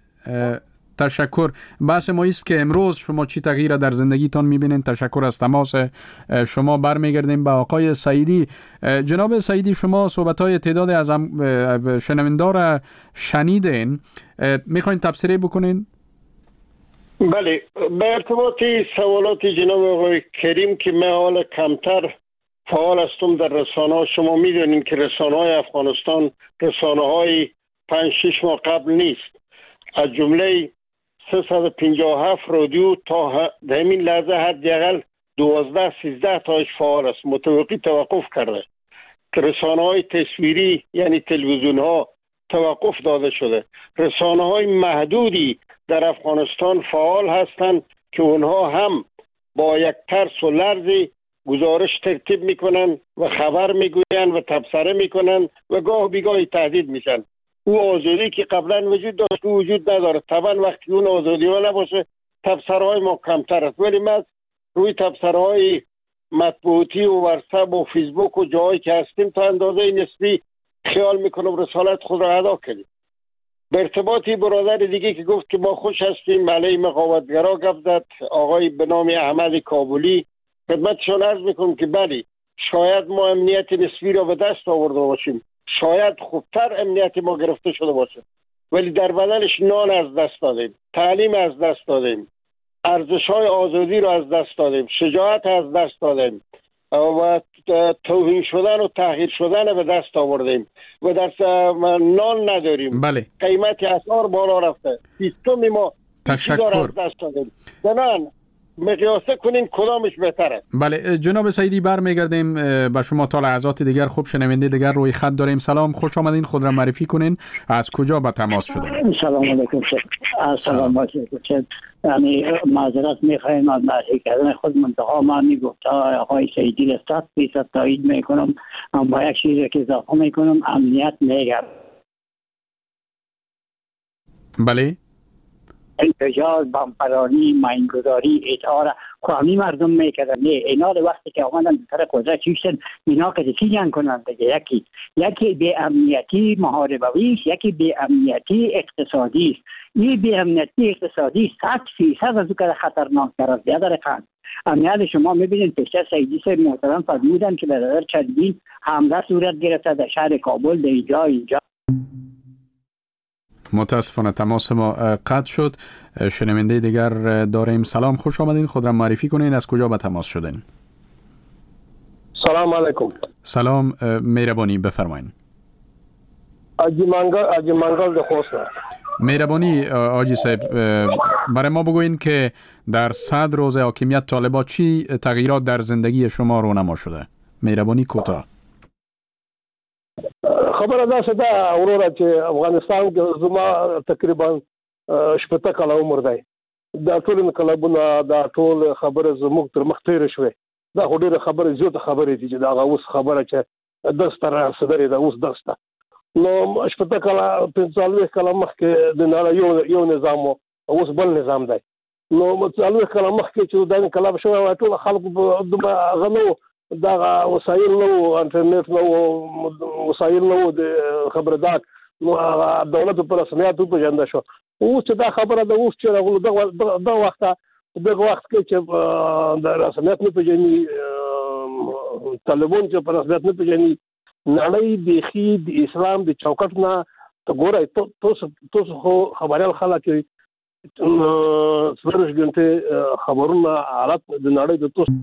تشکر بحث ما است که امروز شما چی تغییر در زندگیتان میبینین. تشکر از تماس شما. برمیگردیم به آقای سعیدی. جناب سعیدی، شما صحبت‌های تعداد از شنوندار شنیدین، میخواین تبصره بکنین؟ بله، به ارتباط سوالات جناب آقای کریم که من حالا کمتر فعال هستم در رسانه‌ها، شما میدونین که رسانه‌های افغانستان رسانه‌های پنج شش ماه قبل نیست. از جمله سیصد و پنجاه و هفت رادیو تا در همین لحظه حداقل دوازده سیزده تاش فعال است، متوقی توقف کرده. که رسانه‌های تصویری یعنی تلویزیون ها توقف داده شده. رسانه‌های محدودی در افغانستان فعال هستند که اونها هم با یک ترس و لرزی گزارش ترتیب میکنن و خبر میگوین و تبصره میکنن و گاه بیگاهی تهدید میشن. او آزادی که قبلا وجود داشت او وجود نداره. طبعا وقتی اون آزادی ها نباشه تبصره های ما کمتر است، ولی ما روی تبصره های مطبوعاتی و واتساپ و فیسبوک و جایی که هستیم تا اندازه نسبی خیال میکنم رسالت خود را ادا کنیم. به ارتباطی برادر دیگه که گفت که ما خوش هستیم علیه مقاومتگرا گفت زد، آقای به نام احمد کابلی، خدمتشان عرض میکنم که بله شاید ما امنیت نسبی را به دست آورده باشیم، شاید خوبتر امنیت ما گرفته شده باشه، ولی در بدلش نان از دست دادیم، تعلیم از دست دادیم، ارزش‌های آزادی را از دست دادیم، شجاعت از دست دادیم و توهین شدن و تحقیر شدن به دست آوردیم و در نان نداریم. بله. قیمت اسعار بالا رفته، سیستم ما تشکر از دست دادیم. زنان مقیاسه کنین کدامش بهتره. بله جناب سعیدی، برمیگردیم به شما تا لحظات دیگر. خوب شنونده دیگر روی خط داریم. سلام، خوش آمدین. خود را معرفی کنین، از کجا به تماس شدین؟ سلام علیکم. سلام علیکم. یعنی معذرت میخوایم از معرفی کردن خود، منتها ما میگفت آقای سعیدی را صد فیصد تایید میکنم، با یک چیزی که اضافه میکنم، امنیت میگم. بله. انفجار، بمپرانی، ماینگذاری، اطهار قومی مردم میکردن. نه اینا وقتی که آمدن سر قدرت چیشتن، اینا که چی جنگ کنن دیگه؟ یکی یکی به امنیتی محاربوی است، یکی به امنیتی اقتصادی است. این به امنیتی اقتصادی صد فیصد از اون خطرناک تر است. در رقم امنیت شما میبینید پیشتر سعیدی صاحب محترم فرمودن که به نظر چندین حمله صورت گرفته در شهر کابل، در اینجا اینجا. متاسفانه تماس ما قطع شد. شنونده دیگر داریم. سلام، خوش آمدین. خود را معرفی کنین، از کجا به تماس شدین؟ سلام علیکم. سلام، مهربانی بفرمایین. آجی منگل آجی منگل د خوست. مهربانی آجی صاحب، برای ما بگوین که در صد روز حاکمیت طالبان چی تغییرات در زندگی شما رونما شده؟ مهربانی کوتاه. خبره دا شته اورورا چې افغانستان کې زما تقریبا شپږ کاله عمر دی. دا ټول کلبونه دا ټول خبره زموږ تر مخ تیر شوه. دا ډېره خبره زیاته خبره دي چې دا اوس خبره چې دسته را صدرې دا اوس دسته. نو شپږ کاله پنځه کاله مخکې د نړۍ یو یو نظام اوس بل نظام دی. نو څلور کاله مخکې چې دا انقلاب شو ټول خلکو د غنو دا وسایل نو انټرنیټ نو وسایل نو د خبردار نو دولت پر رسمیت په جنده شو. او چې دا خبره د اوس چې راغلو د د وخت د وخت کې چې د رسمیت نه پیژني طالبان چې پر رسمیت نه پیژني نړۍ بيخي د اسلام د چوکټ نه ته ګورای تاسو تاسو خو خبريال خلک څلور غنټه خبرونه حالت د نړۍ د تاسو.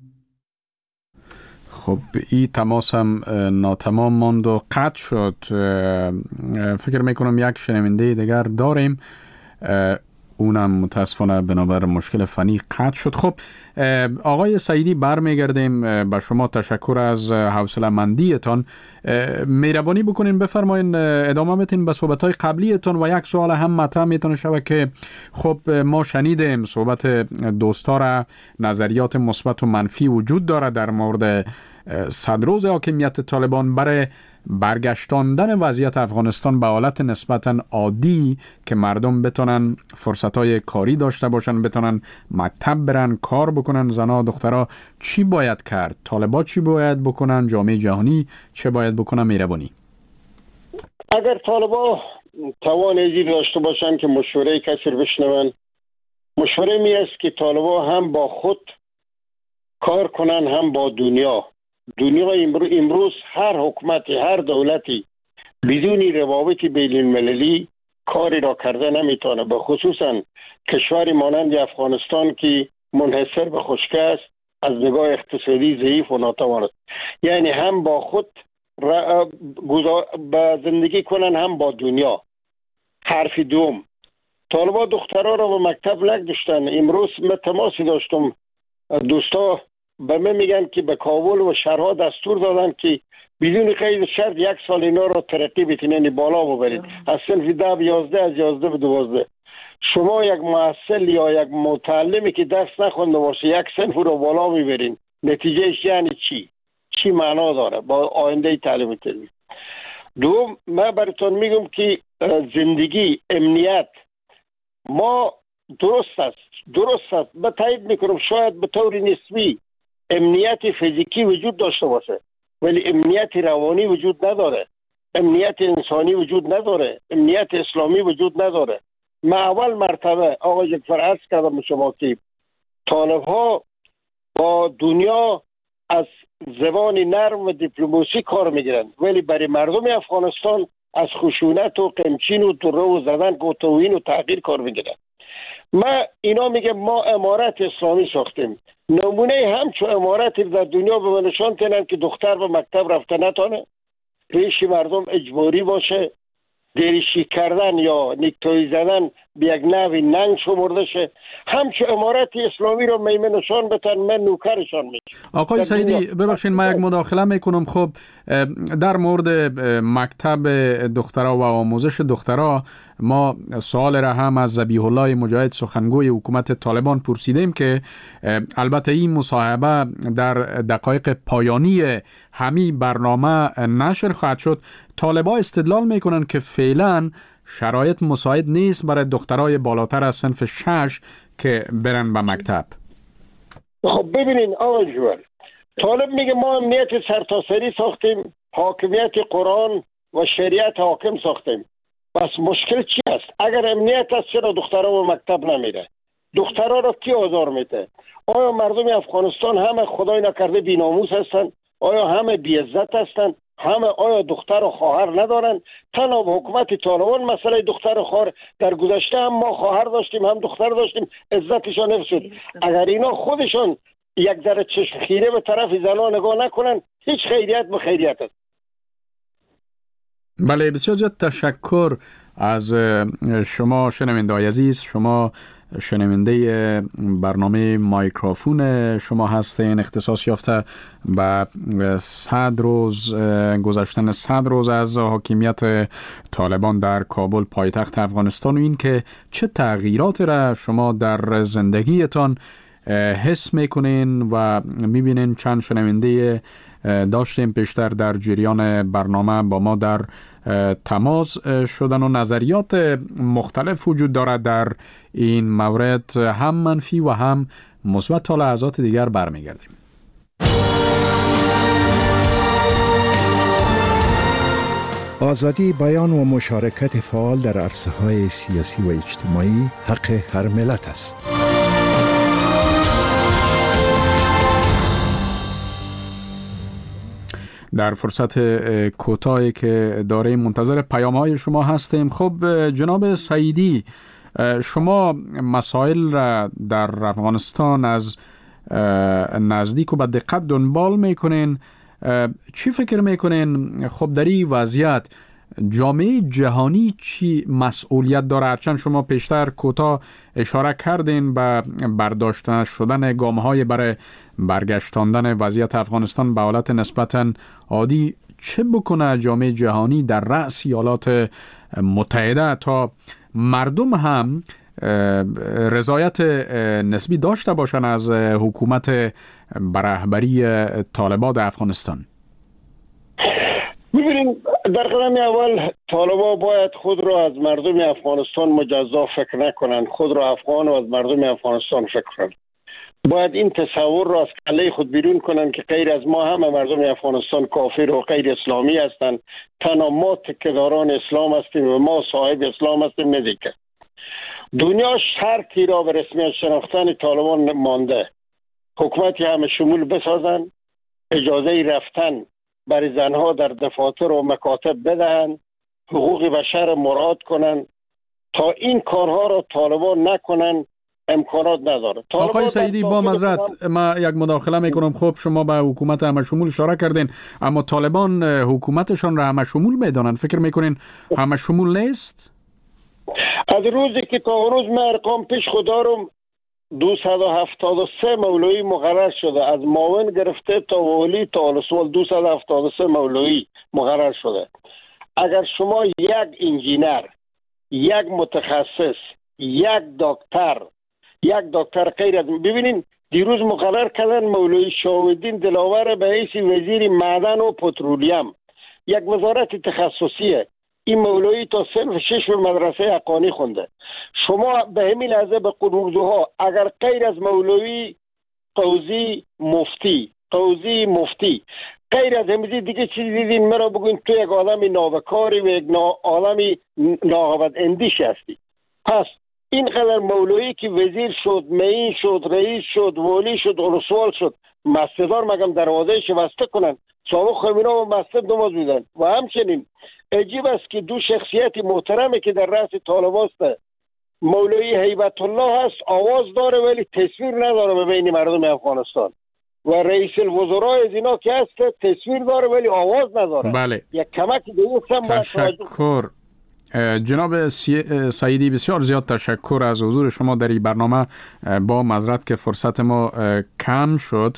خب این تماس هم ناتمام ماند و قطع شد. فکر میکنم یک شنونده دیگر داریم. اونم متاسفانه بنابر مشکل فنی قطع شد. خب آقای سعیدی برمیگردیم به شما. تشکر از حوصله مندیتان. مهربانی بکنین بفرمایین ادامه بدین به صحبت‌های قبلیتون و یک سوال هم مطرح میتونه شود که خب ما شنیدیم صحبت دوستا را، نظریات مثبت و منفی وجود داره در مورد صد روز حاکمیت طالبان برای برگشتاندن وضعیت افغانستان به حالت نسبتاً عادی که مردم بتونن فرصتهای کاری داشته باشن، بتونن مکتب برن، کار بکنن، زنها دخترها. چی باید کرد؟ طالبا چی باید بکنن؟ جامعه جهانی چه باید بکنن؟ مهربانی. اگر طالبا توان ازی داشته باشن که مشوره کسی رو بشنون، مشوره می است که طالبا هم با خود کار کنن هم با دنیا. دنیا امروز هر حکومتی، هر دولتی بدون روابط بین المللی کاری را کرده نمیتونه، به خصوصا کشوری مانند افغانستان که منحصر به خشکی است، از نگاه اقتصادی ضعیف و ناتوان است. یعنی هم با خود به زندگی کنن هم با دنیا. حرف دوم، طالبا دخترها را به مکتب نگذاشتن. امروز من تماسی داشتم، دوستا به من میگن که به کابل و شهرها دستور دادن که بدون قید شرط یک سال اینا رو ترقی بتینن بالا ببرید، از صنف ده به یازده، از یازده به دوازده. شما یک محصل یا یک متعلمی که درس نخونده باشه یک صنف رو بالا میبرین، نتیجهش یعنی چی؟ چی معنا داره با آینده تعلیم تربیت؟ دوم، من براتون میگم که زندگی، امنیت ما درست است، درست است، به تایید میکنم شاید به طور نسبی امنیت فیزیکی وجود داشته باشه ولی امنیت روانی وجود نداره، امنیت انسانی وجود نداره، امنیت اسلامی وجود نداره. من اول مرتبه آقای جعفر عرض کردم شما که طالب ها با دنیا از زبان نرم و دیپلماسی کار میگیرن ولی برای مردم افغانستان از خشونت و قمچین و دره و زدن و توهین و تغییر کار میگیرن. ما اینا میگه ما امارت اسلامی ساختیم. نمونه همچون امارت در دنیا به من نشان کنن که دختر به مکتب رفته نتانه، پیش مردم اجباری باشه، دریشی کردن یا نیکتایی زدن به یک نوی ننگ شمرده شه. همچون امارت اسلامی رو میمه نشان بتن، من نوکرشان میشه. آقای سعیدی ببخشید من یک مداخله میکنم. خب در مورد مکتب دخترها و آموزش دخترها ما سوال را هم از ذبیح الله مجاهد سخنگوی حکومت طالبان پرسیدیم که البته این مصاحبه در دقایق پایانی همی برنامه نشر خواهد شد. طالبا استدلال میکنن که فعلا شرایط مساعد نیست برای دخترای بالاتر از صنف شش که برن به مکتب. خب ببینین آقای جوال، طالب میگه ما امنیت سرتاسری ساختیم، حاکمیت قرآن و شریعت حاکم ساختیم. بس مشکل چی است؟ اگر امنیت است چرا دخترها به مکتب نمیره؟ دخترها را کی آزار میده؟ آیا مردم افغانستان همه خدای نکرده بی‌ناموس هستند؟ آیا همه بی‌عزت هستند؟ همه آیا دختر و خواهر ندارن؟ تنها به حکومت طالبان مسئله دختر و خواهر، در گذشته هم ما خواهر داشتیم هم دختر داشتیم، عزتشان حفظ شد. اگر اینا خودشان یک ذره چشم خیره به طرف زنان نگاه نکنن، هیچ خیریت به خیریت است. بله بسیار زیاد تشکر از شما شنونده‌های عزیز. شما شنونده برنامه مایکروفون شما هستین، اختصاص یافته به صد روز گذشتن صد روز از حاکمیت طالبان در کابل پایتخت افغانستان و این که چه تغییرات را شما در زندگیتان حس میکنین و میبینین. چند شنونده داشتیم پیشتر در جریان برنامه با ما در تماس شدن و نظریات مختلف وجود دارد در این مورد، هم منفی و هم مثبت. تا لحظات دیگر برمیگردیم. آزادی بیان و مشارکت فعال در عرصه‌های سیاسی و اجتماعی حق هر ملت است. در فرصت کوتاهی که داریم منتظر پیام‌های شما هستیم. خب جناب سعیدی، شما مسائل را در افغانستان از نزدیک و به دقت دنبال میکنین. چی فکر میکنین خب در این وضعیت جامعه جهانی چی مسئولیت داره؟ هرچند شما پیشتر کوتاه اشاره کردین به برداشته شدن گام‌های برای برگشتاندن وضعیت افغانستان به حالت نسبتاً عادی، چه بکنه جامعه جهانی در رأس ایالات متحده تا مردم هم رضایت نسبی داشته باشن از حکومت برهبری طالبان در افغانستان؟ ببینید، در قدم اول طالبان باید خود را از مردم افغانستان مجزا فکر نکنند، خود را افغان و از مردم افغانستان فکر کنند. باید این تصور را از کله خود بیرون کنند که غیر از ما همه مردم افغانستان کافر و غیر اسلامی هستند، تنها ما تکه‌داران اسلام هستیم و ما صاحب اسلام هستیم. ندیگه دنیا شرطی را به رسمیت شناختن طالبان مانده، حکومتی همه شمول بسازند، اجازه رفتن برای زنها در دفاتر و مکاتب بدهند، حقوق بشر مراعات کنند. تا این کارها را طالبان نکنند امکانات نداره. آقای سعیدی، با معذرت ما یک مداخله میکنم. خب شما به حکومت همه شمول اشاره کردین، اما طالبان حکومتشان را همه شمول میدانند. فکر میکنین همه شمول نیست؟ از روزی که تا روز من ارقام پیش خودارم دویست و هفتاد و سه مولوی مقرر شده، از معاون گرفته تا والی تا ولسوال دویست و هفتاد و سه مولوی مقرر شده. اگر شما یک انجینر، یک متخصص، یک دکتر یک دکتر غیر از ببینین دیروز مقرر کردن مولوی شاهدین دلاور به حیث وزیر معدن و پترولیم، یک وزارت تخصصیه. این مولوی تا صنف شش به مدرسه حقانی خونده. شما به همین لحظه به قنوردوها اگر غیر از مولوی قوزی مفتی قوزی مفتی غیر از همین دیگه چیزی دیدین مرا بگوین تو یک آدمی نابکاری و یک نا... آدمی ناقابت اندیش هستی. پس اینقدر مولوی که وزیر شد، معین شد، رئیس شد، والی شد، ولسوال شد، مسجدار مگم دروازه‌اش بسته کنن. سابق خمینا و مسجد نماز میدن. و همچنین عجیب است که دو شخصیت محترمی که در رأس طالبان است، مولوی هیبت الله هست، آواز داره ولی تصویر نداره به بین مردم افغانستان، و رئیس الوزراء از اینا که هست تصویر داره ولی آواز نداره. بله. یک کمک دیگه هم تشکر جناب سعیدی، بسیار زیاد تشکر از حضور شما در این برنامه. با معذرت که فرصت ما کم شد،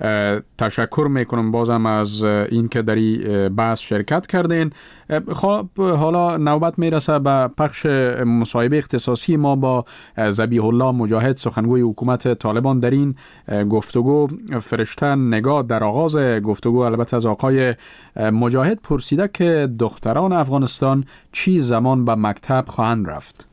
تشکر میکنم بازم از این که در این بحث شرکت کردین. خب حالا نوبت میرسه به پخش مصاحبه اختصاصی ما با ذبیح الله مجاهد، سخنگوی حکومت طالبان. در این گفتگو فرشته نگاه در آغاز گفتگو البته از آقای مجاهد پرسیده که دختران افغانستان چی زمان به مکتب خواهند رفت؟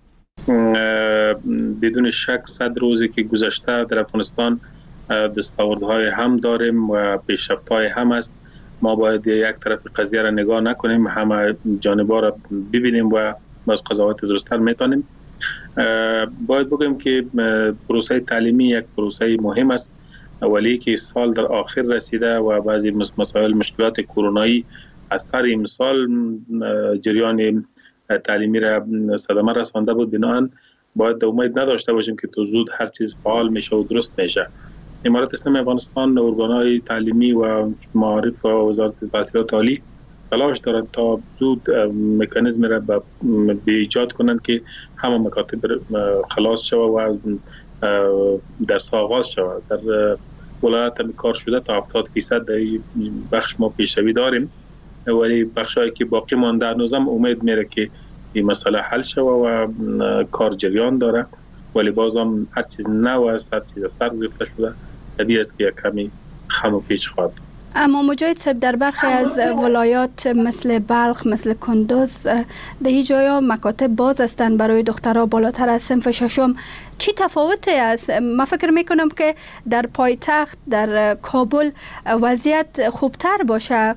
بدون شک صد روزی که گذشته در افغانستان دستاوردهای هم داریم و پیشرفت‌های هم است. ما باید یک طرف قضیه را نگاه نکنیم، همه جانب‌ها را ببینیم و باز قضاوت درست‌تر میتونیم. باید بگیم که پروسه تعلیمی یک پروسه مهم است، ولی که سال در آخر رسیده و بعضی مسائل مشکلات کرونایی از سر امسال جریان تعلیمی را صدمه رسانده بود. بنابراین باید امید نداشته باشیم که تو زود هر چیز فعال میشه و درست میشه. امارات اسلامی افغانستان ارگان‌های تعلیمی و معارف و وزارت تحصیلات عالی تلاش دارد تا زود مکانیزم را به ایجاد کنند که همه مکاتب خلاص شود و درس آغاز شود. در ولایت هم کار شده تا هفتاد فیصد در بخش ما پیشروی داریم، ولی بخشایی که باقی مانده هنوزم امید میره که این مسئله حل شود و کار جریان داره، ولی بازم هر چیز نو است، هر چیز سر گرفته شده، طبیعی است که یک کمی خم و پیچ خواهد. اما مجاهد صاحب، در برخی از ولایات مثل بلخ، مثل کندوز، در این جایا مکاتب باز هستند برای دخترها بالاتر از صنف ششم. چی تفاوتی است؟ من فکر میکنم که در پایتخت در کابل وضعیت خوبتر باشه،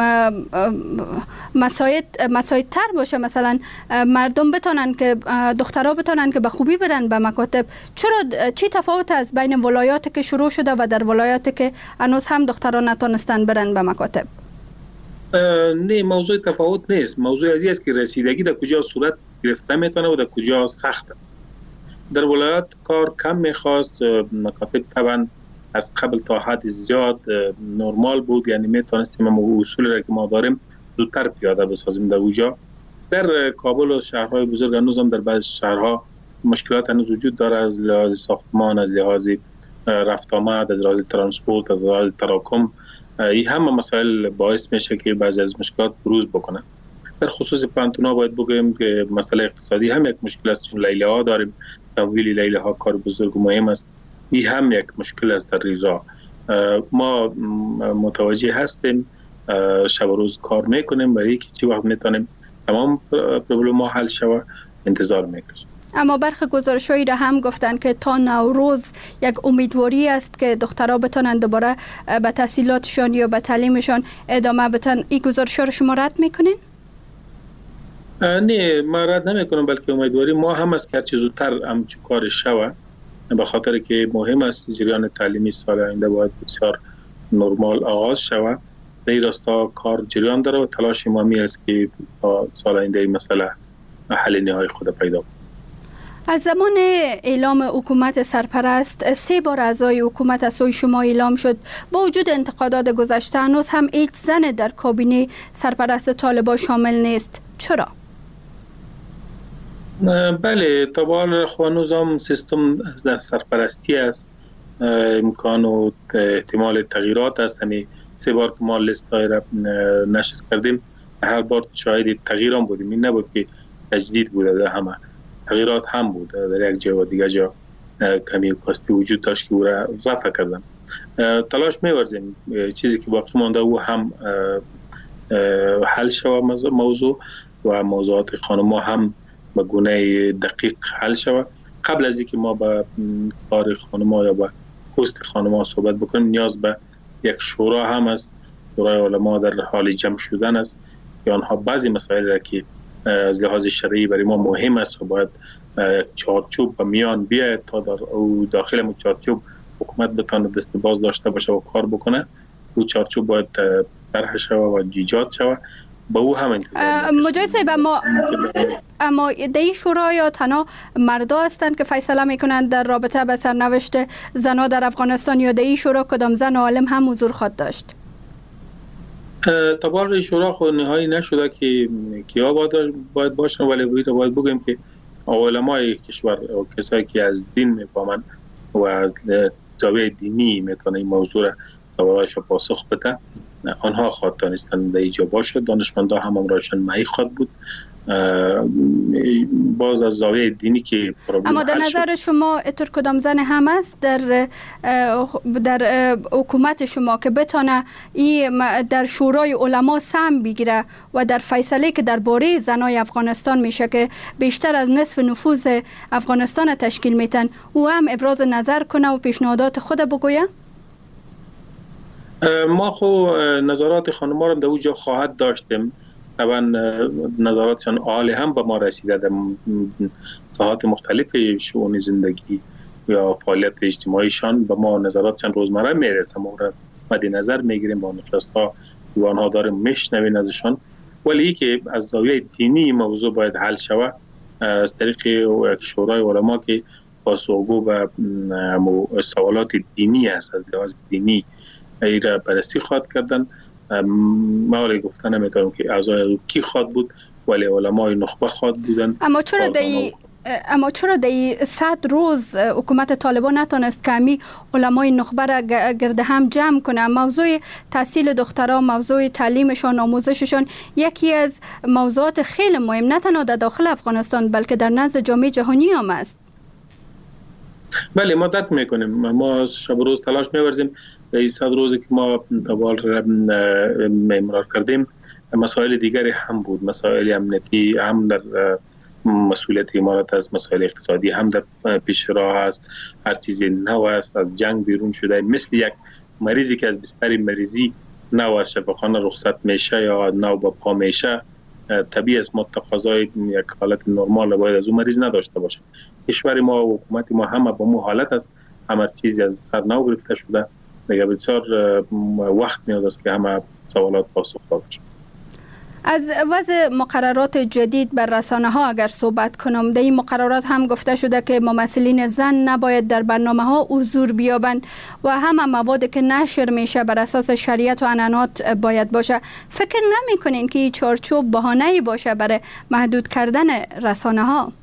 مساعد مساعدتر باشه، مثلا مردم بتونن که دخترها بتونن که به خوبی برن به مکاتب. چرا چی تفاوت است بین ولایاتی که شروع شده و در ولایاتی که هنوز هم دخترها نتونستن برن به مکاتب؟ نه، موضوع تفاوت نیست. موضوع ازی است که رسیدگی در کجا صورت گرفته میتونه و در کجا سخت است. در ولایات کار کم میخواست، مکاتب طبعا از قبل تا حد زیاد نرمال بود، یعنی میتونستیم اصول را که ما داریم زودتر پیاده بسازیم در اونجا. در کابل و شهرهای بزرگ هنوز هم در بعض شهرها مشکلات هنوز وجود داره، از لحاظ ساختمان، از لحاظ رفت آمد، از لحاظ ترانسپورت، از لحاظ تراکم. این همه مسائل باعث میشه که بعضی از مشکلات بروز بکنه. در خصوص پانتونا باید بگویم که مسئله اقتصادی هم یک مشکل است، چون لیله ها داریم، تمویل لیله ها کار بزرگ و مهم است. این هم یک مشکل است در ریزا. ما متوجه هستیم، شب و روز کار میکنیم برای اینکه چی وقت میتونیم تمام پرابلم ها حل شود، انتظار میکشیم. اما برخی گزارش‌هایی را هم گفتن که تا نوروز یک امیدواری است که دخترها بتونن دوباره به تحصیلاتشان یا به تعلیمشان ادامه بدن. این گزارش‌ها را شما رد میکنین؟ نه، ما رد نمیکنم، بلکه امیدواری ما هم است که هرچی زودتر هم کار شود، به خاطر که مهم است جریان تعلیمی سال آینده باید بسیار نرمال آغاز شود. در این راستا کار جریان داره و تلاش ما می است که سال آینده این مسئله حل نهایی خود پیدا کنه. از زمان اعلام حکومت سرپرست سه بار اعضای حکومت از سوی شما اعلام شد. با وجود انتقادات گذشته هنوز هم هیچ زن در کابینه سرپرست طالبان شامل نیست. چرا؟ بله، طبعا هنوز هم سیستم در سرپرستی است، امکان و احتمال تغییرات است. همین سه بار که ما لیست های را نشر کردیم هر بار شاهد تغییر هم بودیم. این نبود که تجدید بوده، در همه تغییرات هم بود. در یک جا و دیگر جا کمی و کاستی وجود داشت که او را رفع کردن. تلاش می‌ورزیم چیزی که باقی مانده او هم حل شود موضوع و موضوعات خانم‌ها هم به گونه دقیق حل شود. قبل از اینکه ما با کار خانم‌ها یا با پست خانم‌ها صحبت بکنیم نیاز به یک شورا هم است. شورای علما در حال جمع شدن است که آنها بعضی مسائل را که از لحاظ شرعی برای ما مهم است و باید چارچوب به میان بیاید تا در او داخل چارچوب حکومت بتونه دست باز داشته باشه و کار بکنه. او چارچوب باید طرح شود و ایجاد شود. با او هم مجاهد صاحب، اما اما در این شورا یا تنها مردا هستند که فیصله میکنند در رابطه به سرنوشت زنها در افغانستان، یا در این شورا کدام زن عالم هم حضور خواهد داشت؟ طبعا شورا خود نهایی نشده که کیا باید باشن، ولی باید بگیم که علمای کشور و کسایی که از دین میفهمند و از زاویه دینی میتونه این موضوع را سوالش پاسخ بده، آنها خواهد دانستن در اینجا باشه. دانشمندا هم امرایشان معی خواهد بود. باز از زاویه دینی که اما در نظر شما اتر کدام زن هم است در در حکومت شما که بتونه این در شورای علما سهم بگیره و در فیصله که درباره زنای افغانستان میشه که بیشتر از نصف نفوذ افغانستان تشکیل میتن، او هم ابراز نظر کنه و پیشنهادات خود بگویه؟ ما خو نظرات خانم‌ها رو در اونجا خواهد داشتیم. طبعا نظراتشان عالی هم به ما رسیده در ساحات مختلف شؤون زندگی یا فعالیت اجتماعیشان به ما نظراتشان روزمره میرسه. ما را مد نظر میگیریم، با نشست‌ها و آنها داریم میشنویم ازشان. ولی که از زاویه دینی موضوع باید حل شود از طریق شورای علما که پاسخگو به سوالات دینی است، از لحاظ دینی ای را بررسی خواهد کردن. ما ولی گفتن نمیتونم که اعضای کی خواهد بود، ولی علمای نخبه خواهد بودن. اما چرا دی اما چرا دی صد روز حکومت طالبان نتونست کمی علمای نخبه را گرد هم جمع کنه؟ موضوع تحصیل دخترها، موضوع تعلیمشان، آموزششان یکی از موضوعات خیلی مهم نه تنها در داخل افغانستان بلکه در نزد جامعه جهانی هم است. بله، ما دت میکنیم، ما شب و روز تلاش می‌ورزیم. در این صد روزی که ما تبال را امرار کردیم مسائل دیگری هم بود، مسائل امنیتی هم در مسئولیت امارات است، مسائل اقتصادی هم در پیش راه است. هر چیزی نو است، از جنگ بیرون شده، مثل یک مریضی که از بستر مریضی نو از شفاخانه رخصت میشه یا نو با پا میشه، طبیعی است ما تقاضای یک حالت نرمال باید از اون مریض نداشته باشه. کشور ما و حکومت ما همه با مو حالت است، همه چیزی از سر نو گرفته شده. دیگه بسیار وقت نیاز است که همه سوالات پاسخ داده شد. از وضع مقررات جدید بر رسانه ها اگر صحبت کنم، در این مقررات هم گفته شده که ممثلین زن نباید در برنامه ها حضور بیابند و همه مواد که نشر میشه بر اساس شریعت و عنعنات باید باشه. فکر نمی کنین که این چارچوب بهانه‌ای باشه برای محدود کردن رسانه ها؟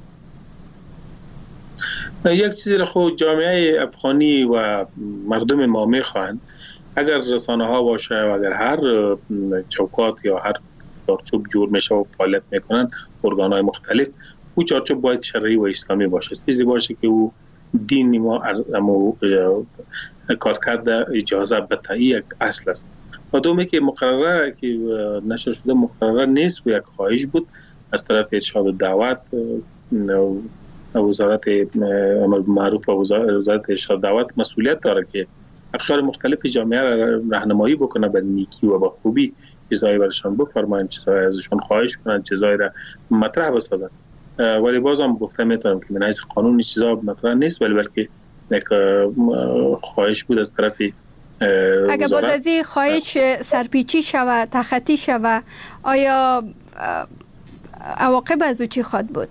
یک چیزی را خود جامعه افغانی و مردم ما میخواهند، اگر رسانه ها باشه و اگر هر چوکات یا هر چارچوب جور میشه و فعالیت میکنن ارگان های مختلف، او چارچوب باید شرعی و اسلامی باشه، چیزی باشه که او دین ما امو کارکرد اجازه بده، یک اصل است. و دومی که مقرره که نشر شده مقرره نیست و یک خواهش بود از طرف ارشاد دعوت وزارت امر معروف و وزارت ارشاد دعوت مسئولیت داره که اقشار مختلف جامعه را راهنمایی بکنه به نیکی و به خوبی، چیزایی برشان بفرمایند، چیزایی ازشان خواهش کنند، چیزایی را مطرح بسازند. ولی بازم گفته میتونم که من حیث قانون چیزا مطرح نیست، ولی بلکه یک خواهش بود از طرف اگر باز از این خواهش سرپیچی شود، تخطی شود، آیا عواقب از او چی خواهد بود؟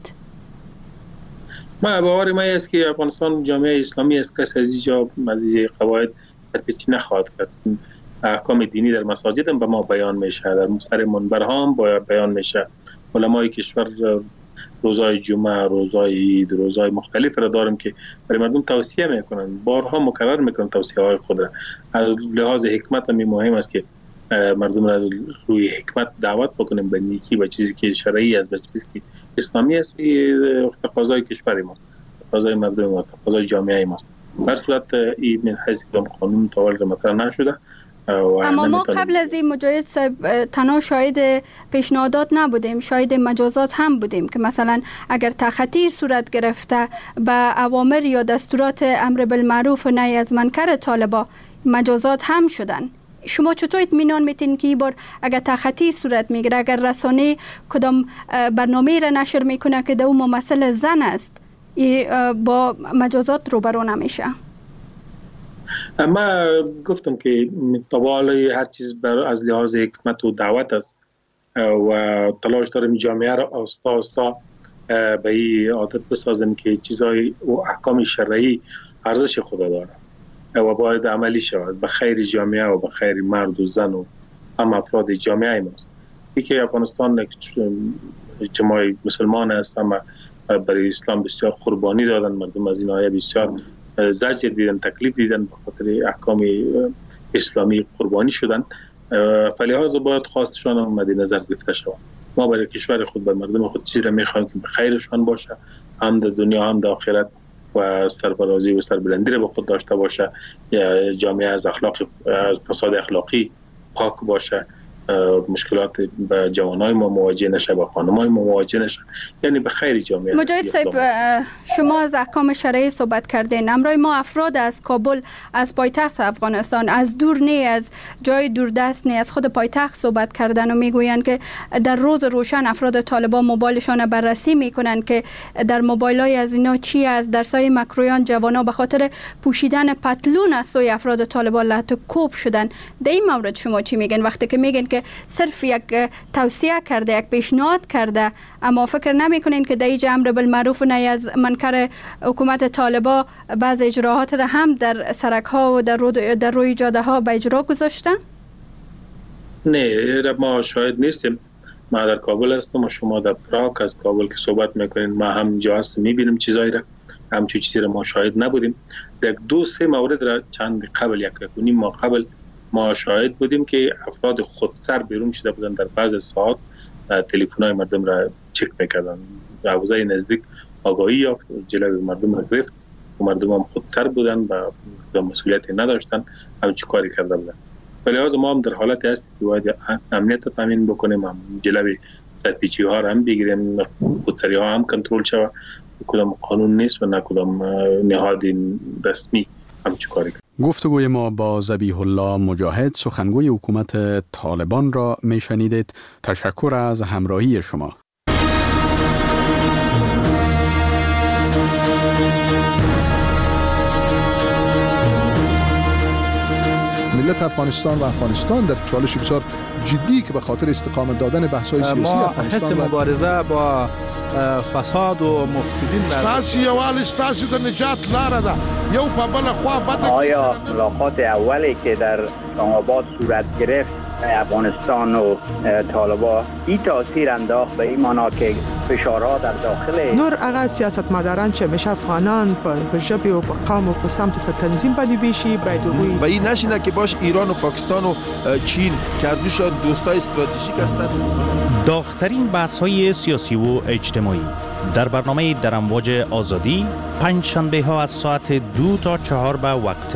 ما باور ما است که افغانستان جامعه اسلامی است، کسی از اینجا از این قواعد سرپیچی نخواهد کرد. احکام دینی در مساجد هم به ما بیان میشه، در سر منبرها هم باید بیان میشه. علمای کشور روزای جمعه، روزای عید، روزای مختلف را داریم که برای مردم توصیه میکنن، بارها مکرر میکنن توصیه های خود را. از لحاظ حکمت هم مهم است که مردم را روی حکمت دعوت بکنیم به نیکی و چیزی که شرعی است، به چیزی که اسلامی است. تقاضای کشور ما، تقاضای مردم ما، تقاضای جامعه ما. در صورت این من حیث قانون تاول را مطرح نشده. اما ما قبل از این مجاهد صاحب تنها شاهد پیشنهادات نبودیم، شاهد مجازات هم بودیم که مثلا اگر تخطیر صورت گرفته به اوامر یا دستورات امر بالمعروف و نهی از منکر طالبا مجازات هم شدن. شما چطور اطمینان میتین که این بار اگر تخطیر صورت میگیره، اگر رسانه کدام برنامه را نشر میکنه که در اون ممثل زن است، با مجازات روبرو نمیشه؟ ما گفتم که طوال هر چیز از لحاظ حکمت و دعوت است و تلاش داریم جامعه را آستا آستا به این عادت بسازیم که چیزهای و احکام شرعی ارزش خود داره و باید عملی شود به خیر جامعه و به خیر مرد و زن و هم افراد جامعه ماست. این که افغانستان جماعی مسلمان است، اما برای اسلام بسیار قربانی دادن، مردم از این آیه بسیار زجر دیدن، تکلیف دیدن، به خاطر احکام اسلامی قربانی شدن. فلذا باید خواستشان هم مد نظر گرفته شود. ما برای کشور خود، بر مردم خود چیزی را می‌خواهیم که به خیرشان باشه، هم در دنیا هم در آخرت، و سربلندی و سربلندی را به خود داشته باشه، یا جامعه از اخلاق از فساد اخلاقی پاک باشه، مشکلات به جوانای ما مواجه نشه، با خانمای ما مواجه نشه، یعنی به خیر جامعه. مجاهد صاحب، شما از احکام شرعی صحبت کردین. امروز ما افراد از کابل، از پایتخت افغانستان، از دور نه، از جای دوردست نه، از خود پایتخت صحبت کردن و میگویند که در روز روشن افراد طالبان موبایلشان بررسی میکنن که در موبایلای از اینا چی است. در سایه مکرویان جوانا به خاطر پوشیدن پتلون از سوی افراد طالبان لحظه کوب شدن. در این مورد شما چی میگن وقتی که میگن که صرف یک توصیه کرده، یک پیشنهاد کرده، اما فکر نمی کنین که در اینجا امر بالمعروف و نهی از منکر حکومت طالبان بعض اجراعات را هم در سرک ها و در, رو در روی جاده ها به اجرا گذاشته؟ نه، ما شاهد نیستیم. ما در کابل هستم و شما در پراگ از کابل که صحبت میکنین، ما هم جا هستیم میبینیم چیزایی را، همچون چیزی را ما شاهد نبودیم. در دو سه مورد را چند قبل یک کنیم ما قبل ما شاهد بودیم که افراد خودسر بیرون شده بودن، در بعض ساعات تلفن‌های مردم را چک میکردن. حوزه نزدیک آگاهی یافت، جلوی مردم را گرفت و مردم هم خودسر بودن و مسئولیتی نداشتن، همچی کاری کرده بودن. ولی از ما هم در حالتی هست که باید امنیت تامین بکنیم، هم جلوی سرپیچی ها را هم بگیریم، خودسری ها هم کنترل شود. کدام قانون نیست و نه کدام نهاد رسمی همچی کاری کرد. گفتگوی ما با ذبیح الله مجاهد، سخنگوی حکومت طالبان را میشنیدید. تشکر از همراهی شما. ملت افغانستان و افغانستان در چالش بسیار جدی که به خاطر استقامت دادن بحث‌های سیاسی افغانستان حس مبارزه با فساد و مفسدین ستاسي یوال ستاسي د نجات لاره ده یو په بل خوا بده. آیا ملاقات اولی که در اسلام آباد صورت گرفت افغانستان و طالبان این تاثیر انداخت به این معنا که فشارها در داخل نور هغه سیاستمداران چې همیشه افغانان په ژبه او په قوم او په سمت په تنظیم باندې بیشي باید وي و این نشینه که باش ایران و پاکستان و چین کردوشان دوستای استراتژیک هستند. داغ‌ترین بحث‌های سیاسی و اجتماعی در برنامه در امواج آزادی پنج شنبه ها از ساعت دو تا چهار به وقت